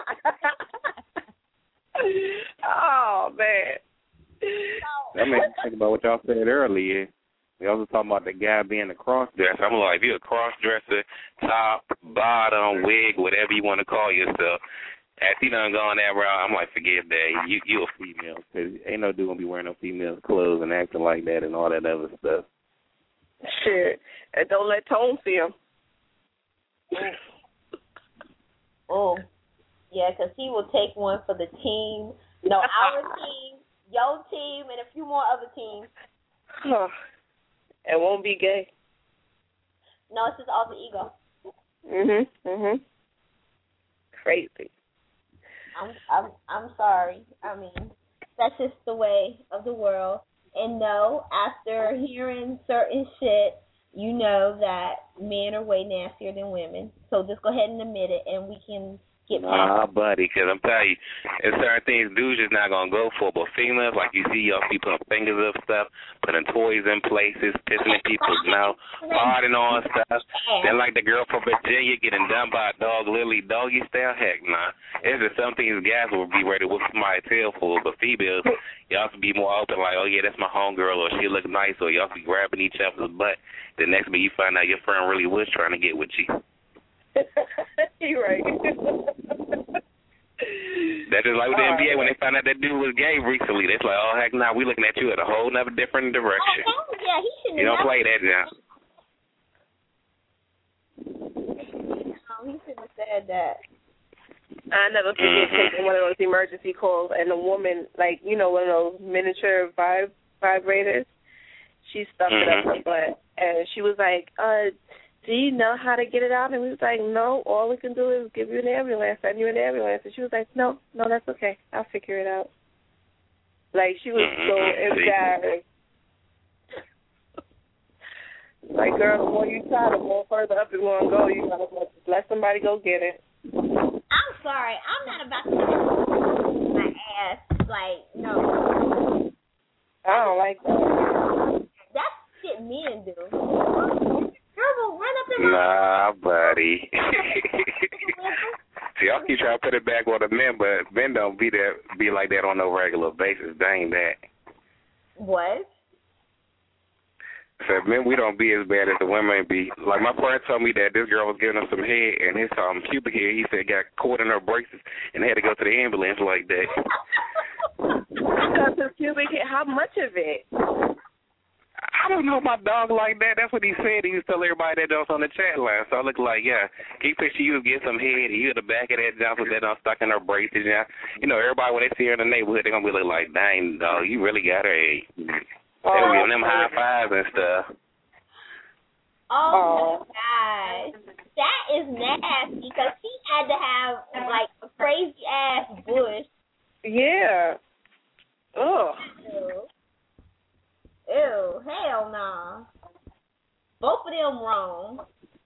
Oh, man. That makes me think about what y'all said earlier. Y'all was talking about the guy being a cross-dresser. I'm like, if you're a cross-dresser, top, bottom, wig, whatever you want to call yourself, after you done gone that route, I'm like, forget that. You you a female. Cause ain't no dude gonna be wearing no female clothes and acting like that and all that other stuff. Shit. And don't let Tone see him. Oh. Yeah, because he will take one for the team. No, our team, your team, and a few more other teams. Huh. It won't be gay. No, it's just all the ego. Mhm. Mhm. Crazy. I'm I'm I'm sorry. I mean, that's just the way of the world. and no, after hearing certain shit, you know that men are way nastier than women. So just go ahead and admit it, and we can get past Nah, buddy, because I'm telling you, there's certain things dudes just not going to go for, but females, like you see y'all people putting fingers up stuff, putting toys in places, pissing in people's mouth, farting on stuff. Then like the girl from Virginia getting done by a dog, literally doggy style, heck nah. There's just some things guys will be ready to whip somebody's tail for, but females, y'all should be more open, like, oh yeah, that's my homegirl, or she look nice, or y'all be grabbing each other's butt. The next minute you find out your friend really was trying to get with you. You're right. That's just like with the N B A when they found out that dude was gay recently. It's like, oh heck, nah, we looking at you at a whole nother different direction. Oh, yeah, he shouldn't. You don't play that now. No, he shouldn't have said that. I never forget mm-hmm. taking one of those emergency calls, and a woman, like, you know, one of those miniature vib- vibrators, she stuffed mm-hmm. it up her butt, and she was like, uh, do you know how to get it out? And we was like, no, all we can do is give you an ambulance, send you an ambulance. And she was like, no, no, that's okay. I'll figure it out. Like, she was mm-hmm. so embarrassed. Like, girl, the more you try, the more further up it's going to go. You got to let somebody go get it. I'm sorry. I'm not about to my ass. Like, no. I don't like that. That's shit men do. Girl, run up in my Nah, buddy. See, y'all keep trying to put it back on the men, but men don't be that, be like that on no regular basis. They ain't that. What? So men, we don't be as bad as the women be. Like my friend told me that this girl was giving him some head, and his um pubic hair, he said, got caught in her braces, and they had to go to the ambulance like that. Because his pubic hair, how much of it? I don't know my dog like that. That's what he said. He was telling everybody that was on the chat line. So I look like, yeah, he picture you get some head, you at the back of that jump with that on stuck in her braces. Yeah. You know, everybody when they see her in the neighborhood, they're gonna be looking like, dang, dog, you really got her head. Oh, they were giving them high fives and stuff. Oh, oh my gosh. That is nasty because he had to have like a crazy ass bush. Yeah. Ugh. Ew. Ew, hell nah. Both of them wrong.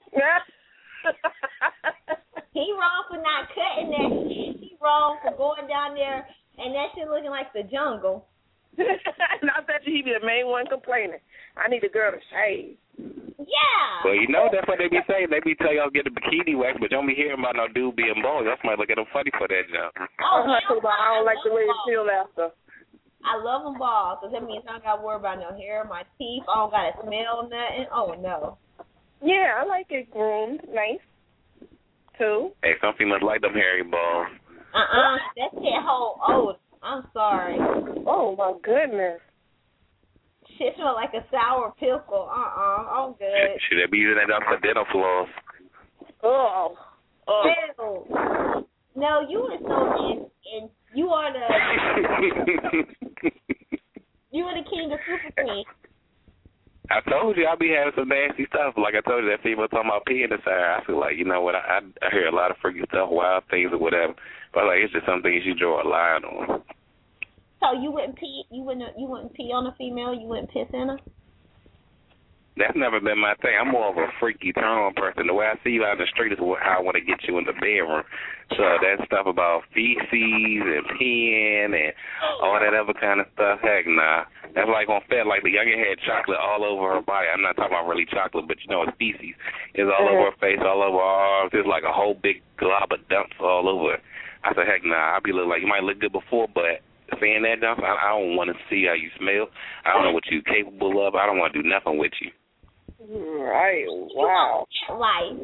He wrong for not cutting that shit. He wrong for going down there and that shit looking like the jungle. And I bet you he be the main one complaining. I need a girl to shave. Yeah. Well, you know that's what they be saying. They be telling y'all get a bikini wax, but don't be hearing about no dude being bald. Y'all might look at them funny for that jump. Oh, I don't like the way it feel after. I love them bald because that means I don't got to worry about no hair, my teeth. I don't got to smell nothing. Oh, no. Yeah, I like it groomed. Nice. Too. Hey, some females like them hairy balls. Uh-uh. That shit whole old. I'm sorry. Oh, my goodness. Shit smell like a sour pickle. Uh-uh. I'm good. Should they be using that up for dental floss? Oh. Oh. Ew. No, you are so in, in you are the you are the king of super queen. I told you I'll be having some nasty stuff. Like I told you, that female talking about peeing inside. I feel like, you know what, I, I hear a lot of freaky stuff, wild things or whatever. But like it's just some things you draw a line on. So you wouldn't pee you wouldn't you wouldn't pee on a female, you wouldn't piss in her? That's never been my thing. I'm more of a freaky turn person. The way I see you out in the street is how I want to get you in the bedroom. So that stuff about feces and peeing and all that other kind of stuff, heck nah. That's like on Fed, like the youngin had chocolate all over her body. I'm not talking about really chocolate, but you know it's feces. It's all over her face, all over her arms. It's like a whole big glob of dumps all over. I said, heck nah. I'll be looking like you might look good before, but saying that dump, I, I don't want to see how you smell. I don't know what you're capable of. I don't want to do nothing with you. Right. Wow. Life.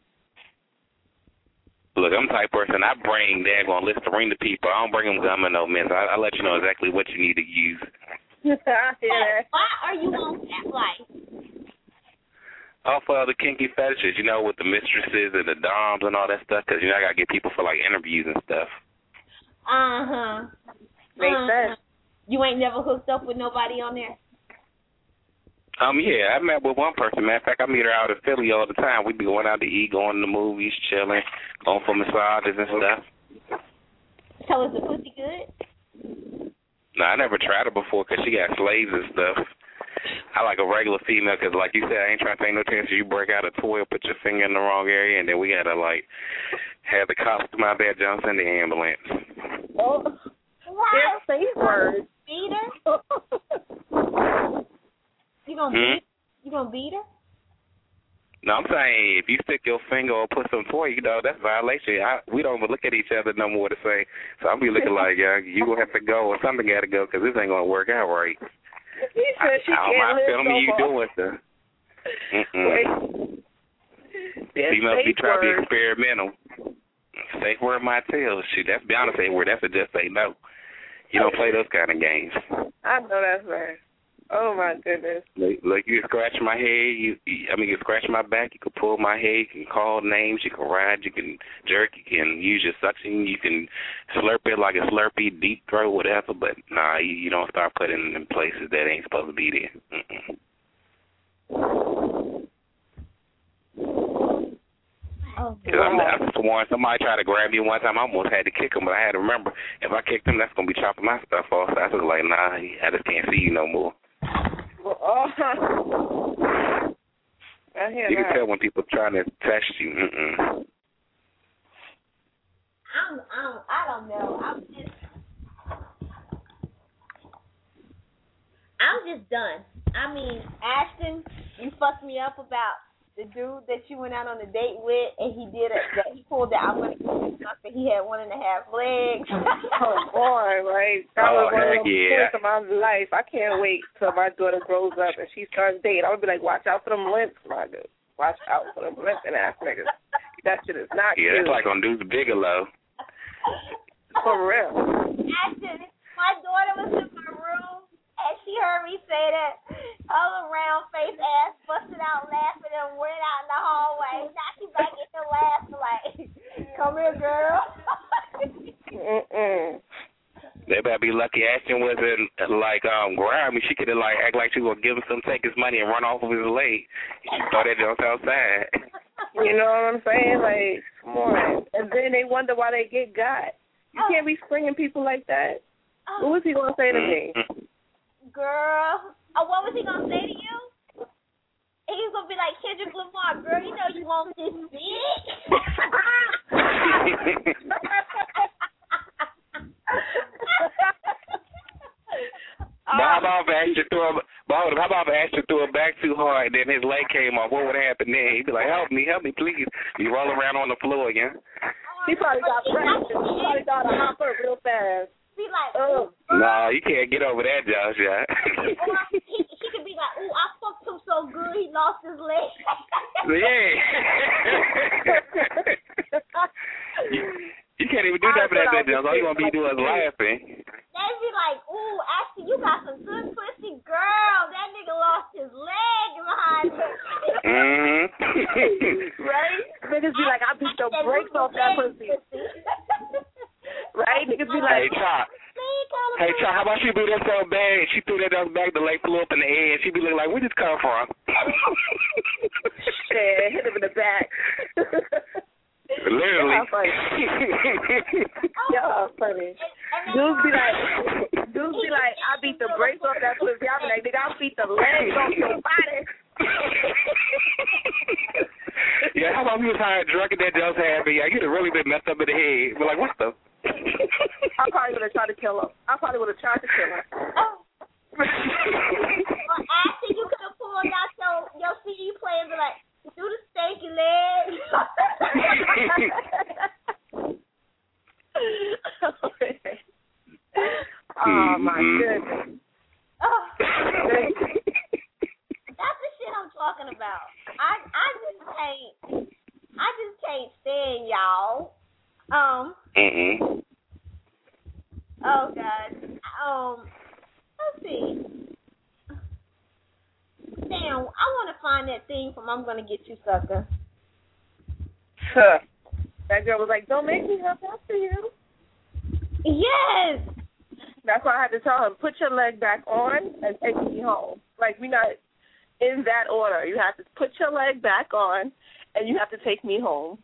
Look, I'm the type of person, I bring daggone Listerine to people. I don't bring them gum and no mints. I, I let you know exactly what you need to use. Yeah. Why are you on that life? All for the kinky fetishes, you know, with the mistresses and the doms and all that stuff, because, you know, I got to get people for, like, interviews and stuff. Uh-huh. Makes uh-huh. sense. You ain't never hooked up with nobody on there? Um, yeah, I met with one person. Matter of fact, I meet her out in Philly all the time. We be going out to eat, going to the movies, chilling, going for massages and stuff. So is the pussy good? No, No, I never tried her before because she got slaves and stuff. I like a regular female because, like you said, I ain't trying to take no chances. You break out a toy or put your finger in the wrong area, and then we got to, like, have the cops come out there, Johnson, and the ambulance. Oh, Wow. safe word. Beat her? You gonna Hmm? beat? You gonna beat her? No, I'm saying if you stick your finger or put some toy, you know, that's violation. I, we don't even look at each other no more the same. So I'll be looking like, yeah, you going to have to go or something got to go because this ain't going to work out right. He said she I, I don't can't mind live filming no you more. doing stuff. Mm-mm. Wait. She must be safe trying to be word. experimental. Safe word might tell. Shoot, that's beyond a safe word. That's a just say no. You don't play those kind of games. I know that's right. Oh, my goodness. Like, like you can scratch my head, you, you, I mean, you can scratch my back, you can pull my head, you can call names, you can ride, you can jerk, you can use your suction, you can slurp it like a Slurpee, deep throat, whatever, but nah, you, you don't start putting it in places that ain't supposed to be there. Mm-mm. Oh, Because I'm, I'm sworn somebody tried to grab me one time. I almost had to kick him, but I had to remember if I kicked him, that's going to be chopping my stuff off. So I was like, nah, I just can't see you no more. Well, oh, I hear You that. can tell when people trying to test you. Mm-mm. I'm, I'm, I don't know. I'm just, I'm just done. I mean, Ashton, you fucked me up about the dude that you went out on a date with, and he did it. That he pulled out. I'm gonna give you something. He had one and a half legs. Oh boy, right? That Oh, was one heck of the yeah. things of my life. I can't wait till my daughter grows up and she starts dating. I'm gonna be like, watch out for them limps, my dude. Watch out for them limping ass niggas. That shit is not Yeah, cute. that's like on Deuce Bigelow. For real. Ashton, my daughter was in my room, and she heard me say that. All around face ass busted out laughing and went out in the hallway. Now she back in here laughing like, come here, girl. Mm-mm. They better be lucky Ashton wasn't like um grimy. She could have like act like she was gonna give him some, take his money and run off of his leg. She throw that junk outside. You know what I'm saying? Like, come on. And then they wonder why they get got. You can't be springing people like that. What was he gonna say to me? Girl, oh, what was he gonna say to you? He was gonna be like, Kendrick Lamar, girl, you know you want this dick. Bob off Ashton threw him. Bob, how about if Ashton threw it back too hard and then his leg came off? What would happen then? He'd be like, "Help me, help me, please!" He roll around on the floor again. He probably got practice. He probably got a hopper real fast. Be like, oh. No, you can't get over that, Josh. Yeah. Or he, he could be like, ooh, I fucked him so good he lost his leg. Yeah. you, you can't even do that for that, that Josh. All you gonna be doing is laughing. They'd be like, ooh, actually, you got some good pussy, girl. That nigga lost his leg behind him. Mm-hmm. Right? Niggas be like, I beat the brakes off that pussy. Right? Niggas be like, hey, Chop. Hey, Chop, how about she do that so bad? She threw that dog back, the leg flew up in the air, and she be looking like, where did this come from? Yeah, hit him in the back. Literally. Y'all funny. Y'all funny. Dudes be like, dudes be like, I beat the brakes off that pussy. I be like, nigga, I beat the legs off your body. Yeah, how about we was hired drunk and that just happened? Yeah, you'd have really been messed up in the head. We're like, what the? I probably would have tried to kill him. I probably would have tried to kill him. Well, after you could have pulled out your, your C D player and be like, do the stanky leg. Oh, my goodness. Oh, that's the shit I'm talking about. I I just can't. I just can't stand y'all. Um. Mm-mm. Oh God. Um. Let's see. Damn, I want to find that thing from I'm Gonna Get You, Sucker. Huh. That girl was like, don't make me up after you. Yes. That's why I had to tell him, put your leg back on and take me home. Like, we're not in that order. You have to put your leg back on and you have to take me home.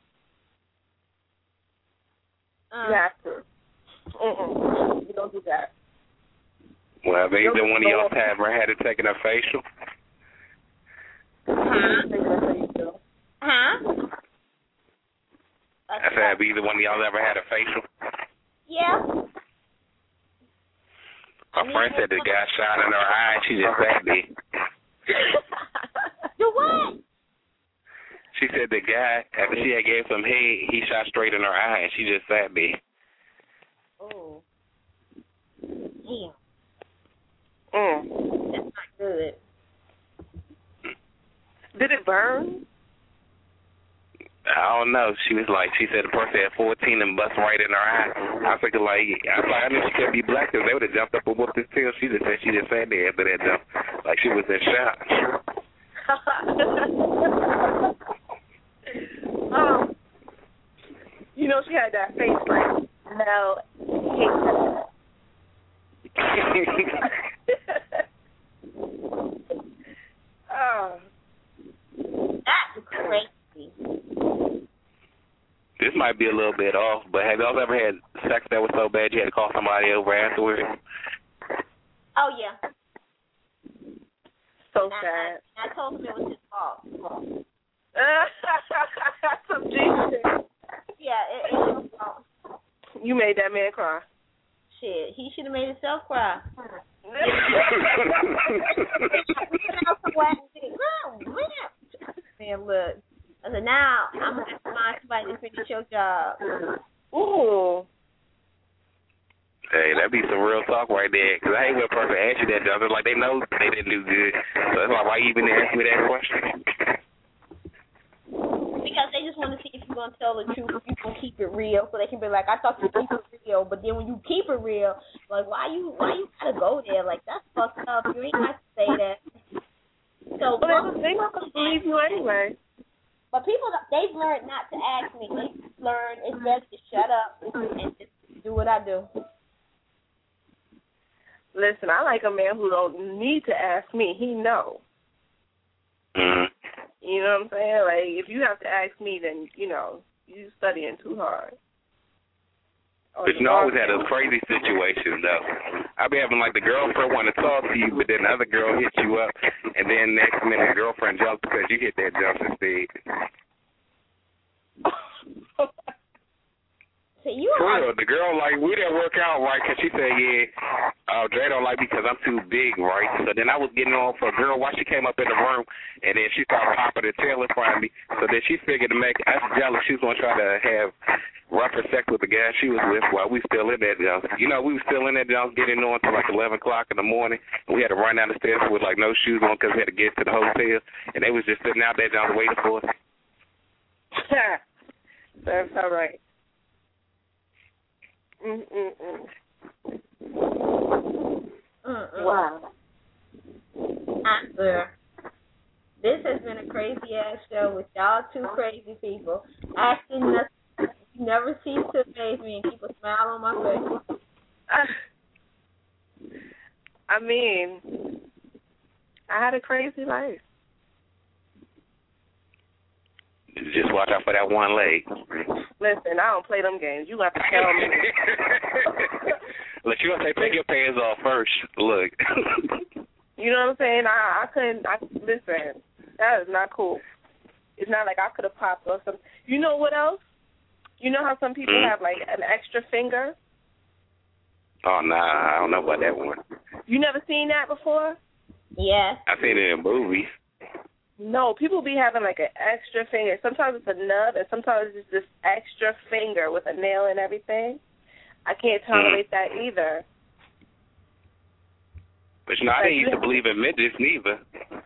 Um, you have to. Mm-mm. You don't do that. Well, have either one of y'all ever had it taken a facial? Huh? Huh? I said, have either one of y'all ever had a facial? Yeah. My friend said the guy shot in her eye and she just sat there. The what? She said the guy, after she had gave some head, he shot straight in her eye and she just sat there. Oh. Damn. Mm. That's not good. Did it burn? I don't know. She was like, she said the person had fourteen and bust right in her eye. I was thinking like, I was like, I knew she couldn't be black because they would have jumped up and whooped his tail. She just said she just sat there after that jump, like she was in shock. um, you know, she had that face like, no, hate that. Oh. That's crazy. This might be a little bit off, but have y'all ever had sex that was so bad you had to call somebody over afterwards? Oh, yeah. So and sad. I, I told him it was his fault. Some G shit. Yeah, it, it was his fault. You made that man cry. Shit, he should have made himself cry. Man, look. I said, now I'm going to have to find somebody to finish your job. Ooh. Hey, that'd be some real talk right there. Because I hate when a person asks you that, job. It's like they know they didn't do good. So it's like, why you even ask me that question? Because they just want to see if you're going to tell the truth, if you're going to keep it real. So they can be like, I thought you keep it real. But then when you keep it real, like, why you why you got to go there? Like, that's fucked up. You ain't got to say that. So, well, they're not going to believe you anyway. But people, they've learned not to ask me. They've learned it's best to shut up and just do what I do. Listen, I like a man who don't need to ask me. He know. Mm-hmm. You know what I'm saying? Like, if you have to ask me, then, you know, you studying too hard. But you know, I always had those crazy situations, though. I be having, like, the girlfriend want to talk to you, but then the other girl hits you up, and then next minute the girlfriend jumps because you hit that jump instead. So you For real, the girl, like, we didn't work out right because she said, yeah, uh, Dre don't like me because I'm too big, right? So then I was getting on for a girl while she came up in the room, and then she started popping her tail in front of me. So then she figured to make us jealous. She was going to try to have rougher sex with the guy she was with while we still in that job. You know, we were still in that job getting on until like eleven o'clock in the morning, and we had to run down the stairs with, like, no shoes on because we had to get to the hotel, and they was just sitting out there down waiting for us. That's all right. Mm-mm-mm. Mm-mm. Wow. I swear. This has been a crazy ass show with y'all two crazy people asking nothing. You never cease to amaze me and keep a smile on my face. I mean, I had a crazy life. Just watch out for that one leg. Listen, I don't play them games. You have to tell me. Look, you gonna say take your pants off first. Look. You know what I'm saying? I I couldn't. I listen. That is not cool. It's not like I could have popped or something. You know what else? You know how some people mm. have like an extra finger? Oh nah, I don't know about that one. You never seen that before? Yeah. I've seen it in movies. No, people be having like an extra finger. Sometimes it's a nub, and sometimes it's this extra finger with a nail and everything. I can't tolerate mm. that either. But you know, I didn't used to believe in midgets neither.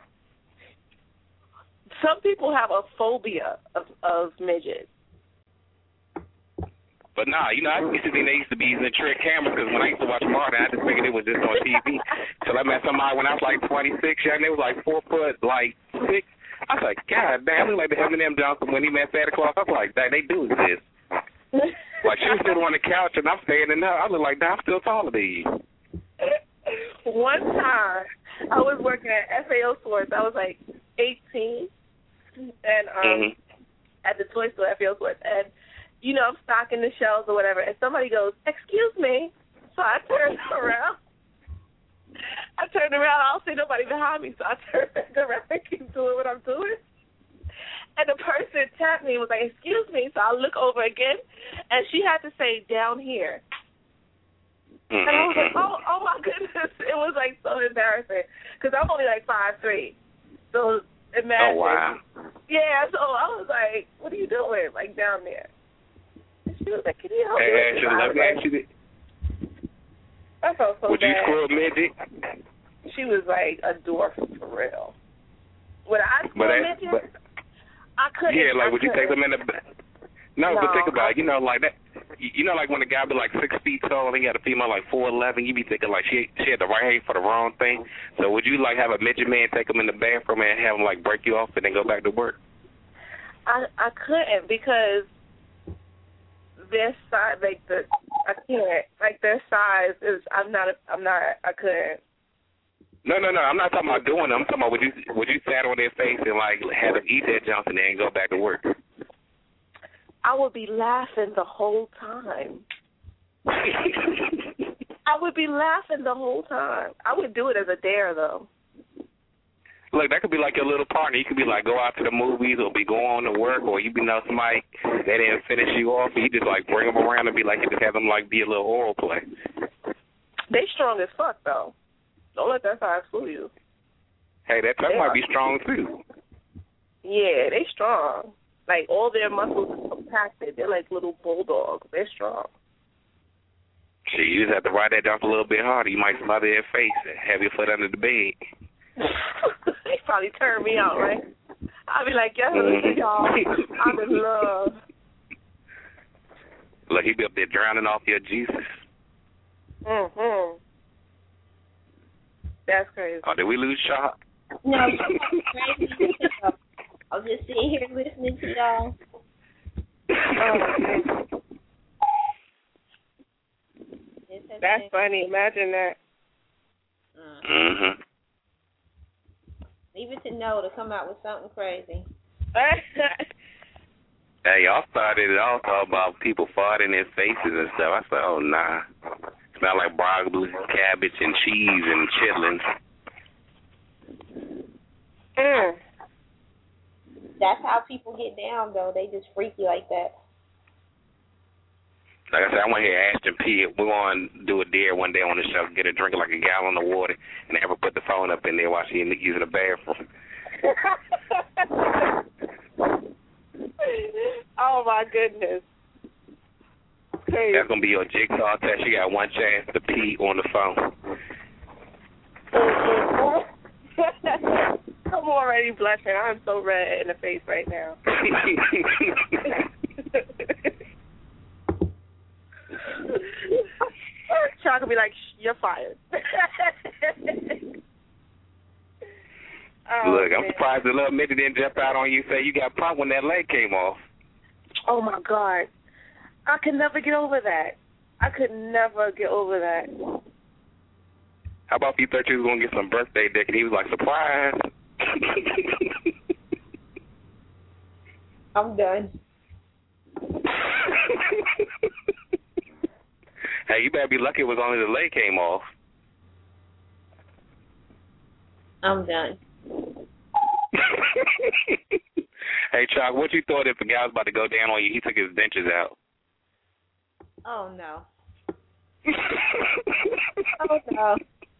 Some people have a phobia of, of midgets. But nah, you know, I used to think they used to be using trick cameras because when I used to watch Martin, I just figured it was just on T V. Till I met somebody when I was like twenty-six, and they was like four foot, like six. I was like, God damn, look like the Eminem Johnson when he met Santa Claus. I was like, that they do exist. Like she was sitting on the couch and I'm standing there. I look like, damn, I'm still taller than you. One time, I was working at F A O Sports. I was like eighteen, and um, mm-hmm. at the toy store, F A O Sports, and you know, I'm stocking the shelves or whatever, and somebody goes, excuse me. So I turned around, around, I don't see nobody behind me, so I turn back around and keep doing what I'm doing. And the person tapped me and was like, excuse me. So I look over again, and she had to say, down here. And I was like, oh, oh my goodness. It was, like, so embarrassing because I'm only, like, five three. So imagine. Oh, wow. Yeah, so I was like, what are you doing, like, down there? And she was like, can you help me? Hey, Ashley, let me ask you this. I felt so Would bad. you screw a midget? She was, like, a dwarf for real. Would I screw But a that- midget? but- I couldn't. Yeah, like, I would you take couldn't. them in the back? No, No, but think about I- it. You know, like that. You know, like when a guy be like six feet tall and he got a female like four eleven, you be thinking like she she had the right height for the wrong thing. So would you like have a midget man take him in the bathroom and have him like break you off and then go back to work? I I couldn't because their size, like the I can't like their size is. I'm not. A, I'm not. I couldn't. No, no, no. I'm not talking about doing it. I'm talking about would you would you sat on their face and like have them eat that junk and then go back to work? I would be laughing the whole time. I would be laughing the whole time. I would do it as a dare though. Look, that could be like your little partner. You could be like go out to the movies or be going to work, or you be know somebody that didn't finish you off. And you just like bring them around and be like, you just have them like be a little oral play. They strong as fuck though. Don't let that size fool you. Hey, that tongue might be strong too. Yeah, they strong. Like all their muscles are compacted. They're like little bulldogs. They're strong. Shit, you just have to ride that jump a little bit harder. You might smother their face and have your foot under the bed. They probably turn me out, right? I'll be like, yes, Mm-hmm. y'all, I'm in love. Look, he be up there drowning off your Jesus. Mm-hmm. That's crazy. Oh, did we lose Shop? No, I was just sitting here listening to y'all. Oh, that's funny. Imagine that. Mm-hmm. Leave it to know to come out with something crazy. Hey, y'all started it all talking about people farting in their faces and stuff. I said, oh, nah. Smell like broccoli, cabbage, and cheese and chitlins. Mm. That's how people get down, though. They just freaky like that. Like I said, I want to hear Ashton P. We're going to do a dare one day on the show, get her drinking like a gallon of water, and have her put the phone up in there while she's using the bathroom. Oh, my goodness. Crazy. That's going to be your jigsaw test. You got one chance to pee on the phone. I'm already blushing. I'm so red in the face right now. Chuck will be like, you're fired. Oh, Look, I'm man. surprised the little midget didn't jump out on you and say you got pumped when that leg came off. Oh, my God. I could never get over that. I could never get over that. How about if you thought you was going to get some birthday dick and he was like, surprise. I'm done. Hey, you better be lucky it was only the leg came off. I'm done. Hey, Chuck, what you thought if a guy was about to go down on you, he took his dentures out? Oh, no. Oh, no.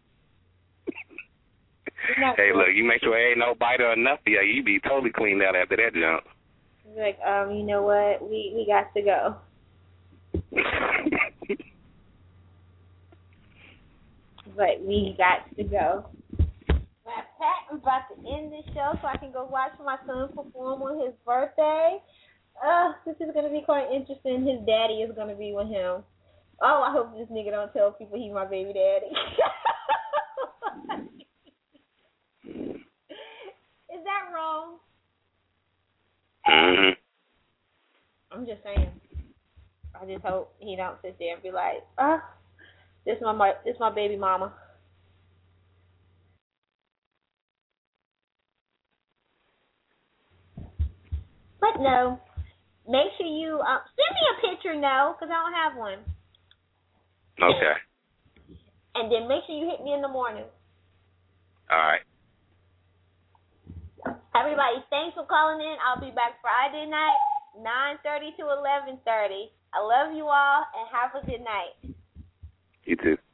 Hey, look, you make sure there ain't no bite or nothing. Yeah, you be totally cleaned out after that jump. Like, um, you know what? We we got to go. But we got to go. Now, Pat, I'm about to end this show so I can go watch my son perform on his birthday. Uh, this is going to be quite interesting. His daddy is going to be with him. Oh, I hope this nigga don't tell people he's my baby daddy. Is that wrong? Mm-hmm. I'm just saying. I just hope he don't sit there and be like, ah, this my, my this my baby mama. But no, make sure you uh, send me a picture, no, because I don't have one. Okay. And then make sure you hit me in the morning. All right. Everybody, thanks for calling in. I'll be back Friday night, nine thirty to eleven thirty. I love you all, and have a good night. You too.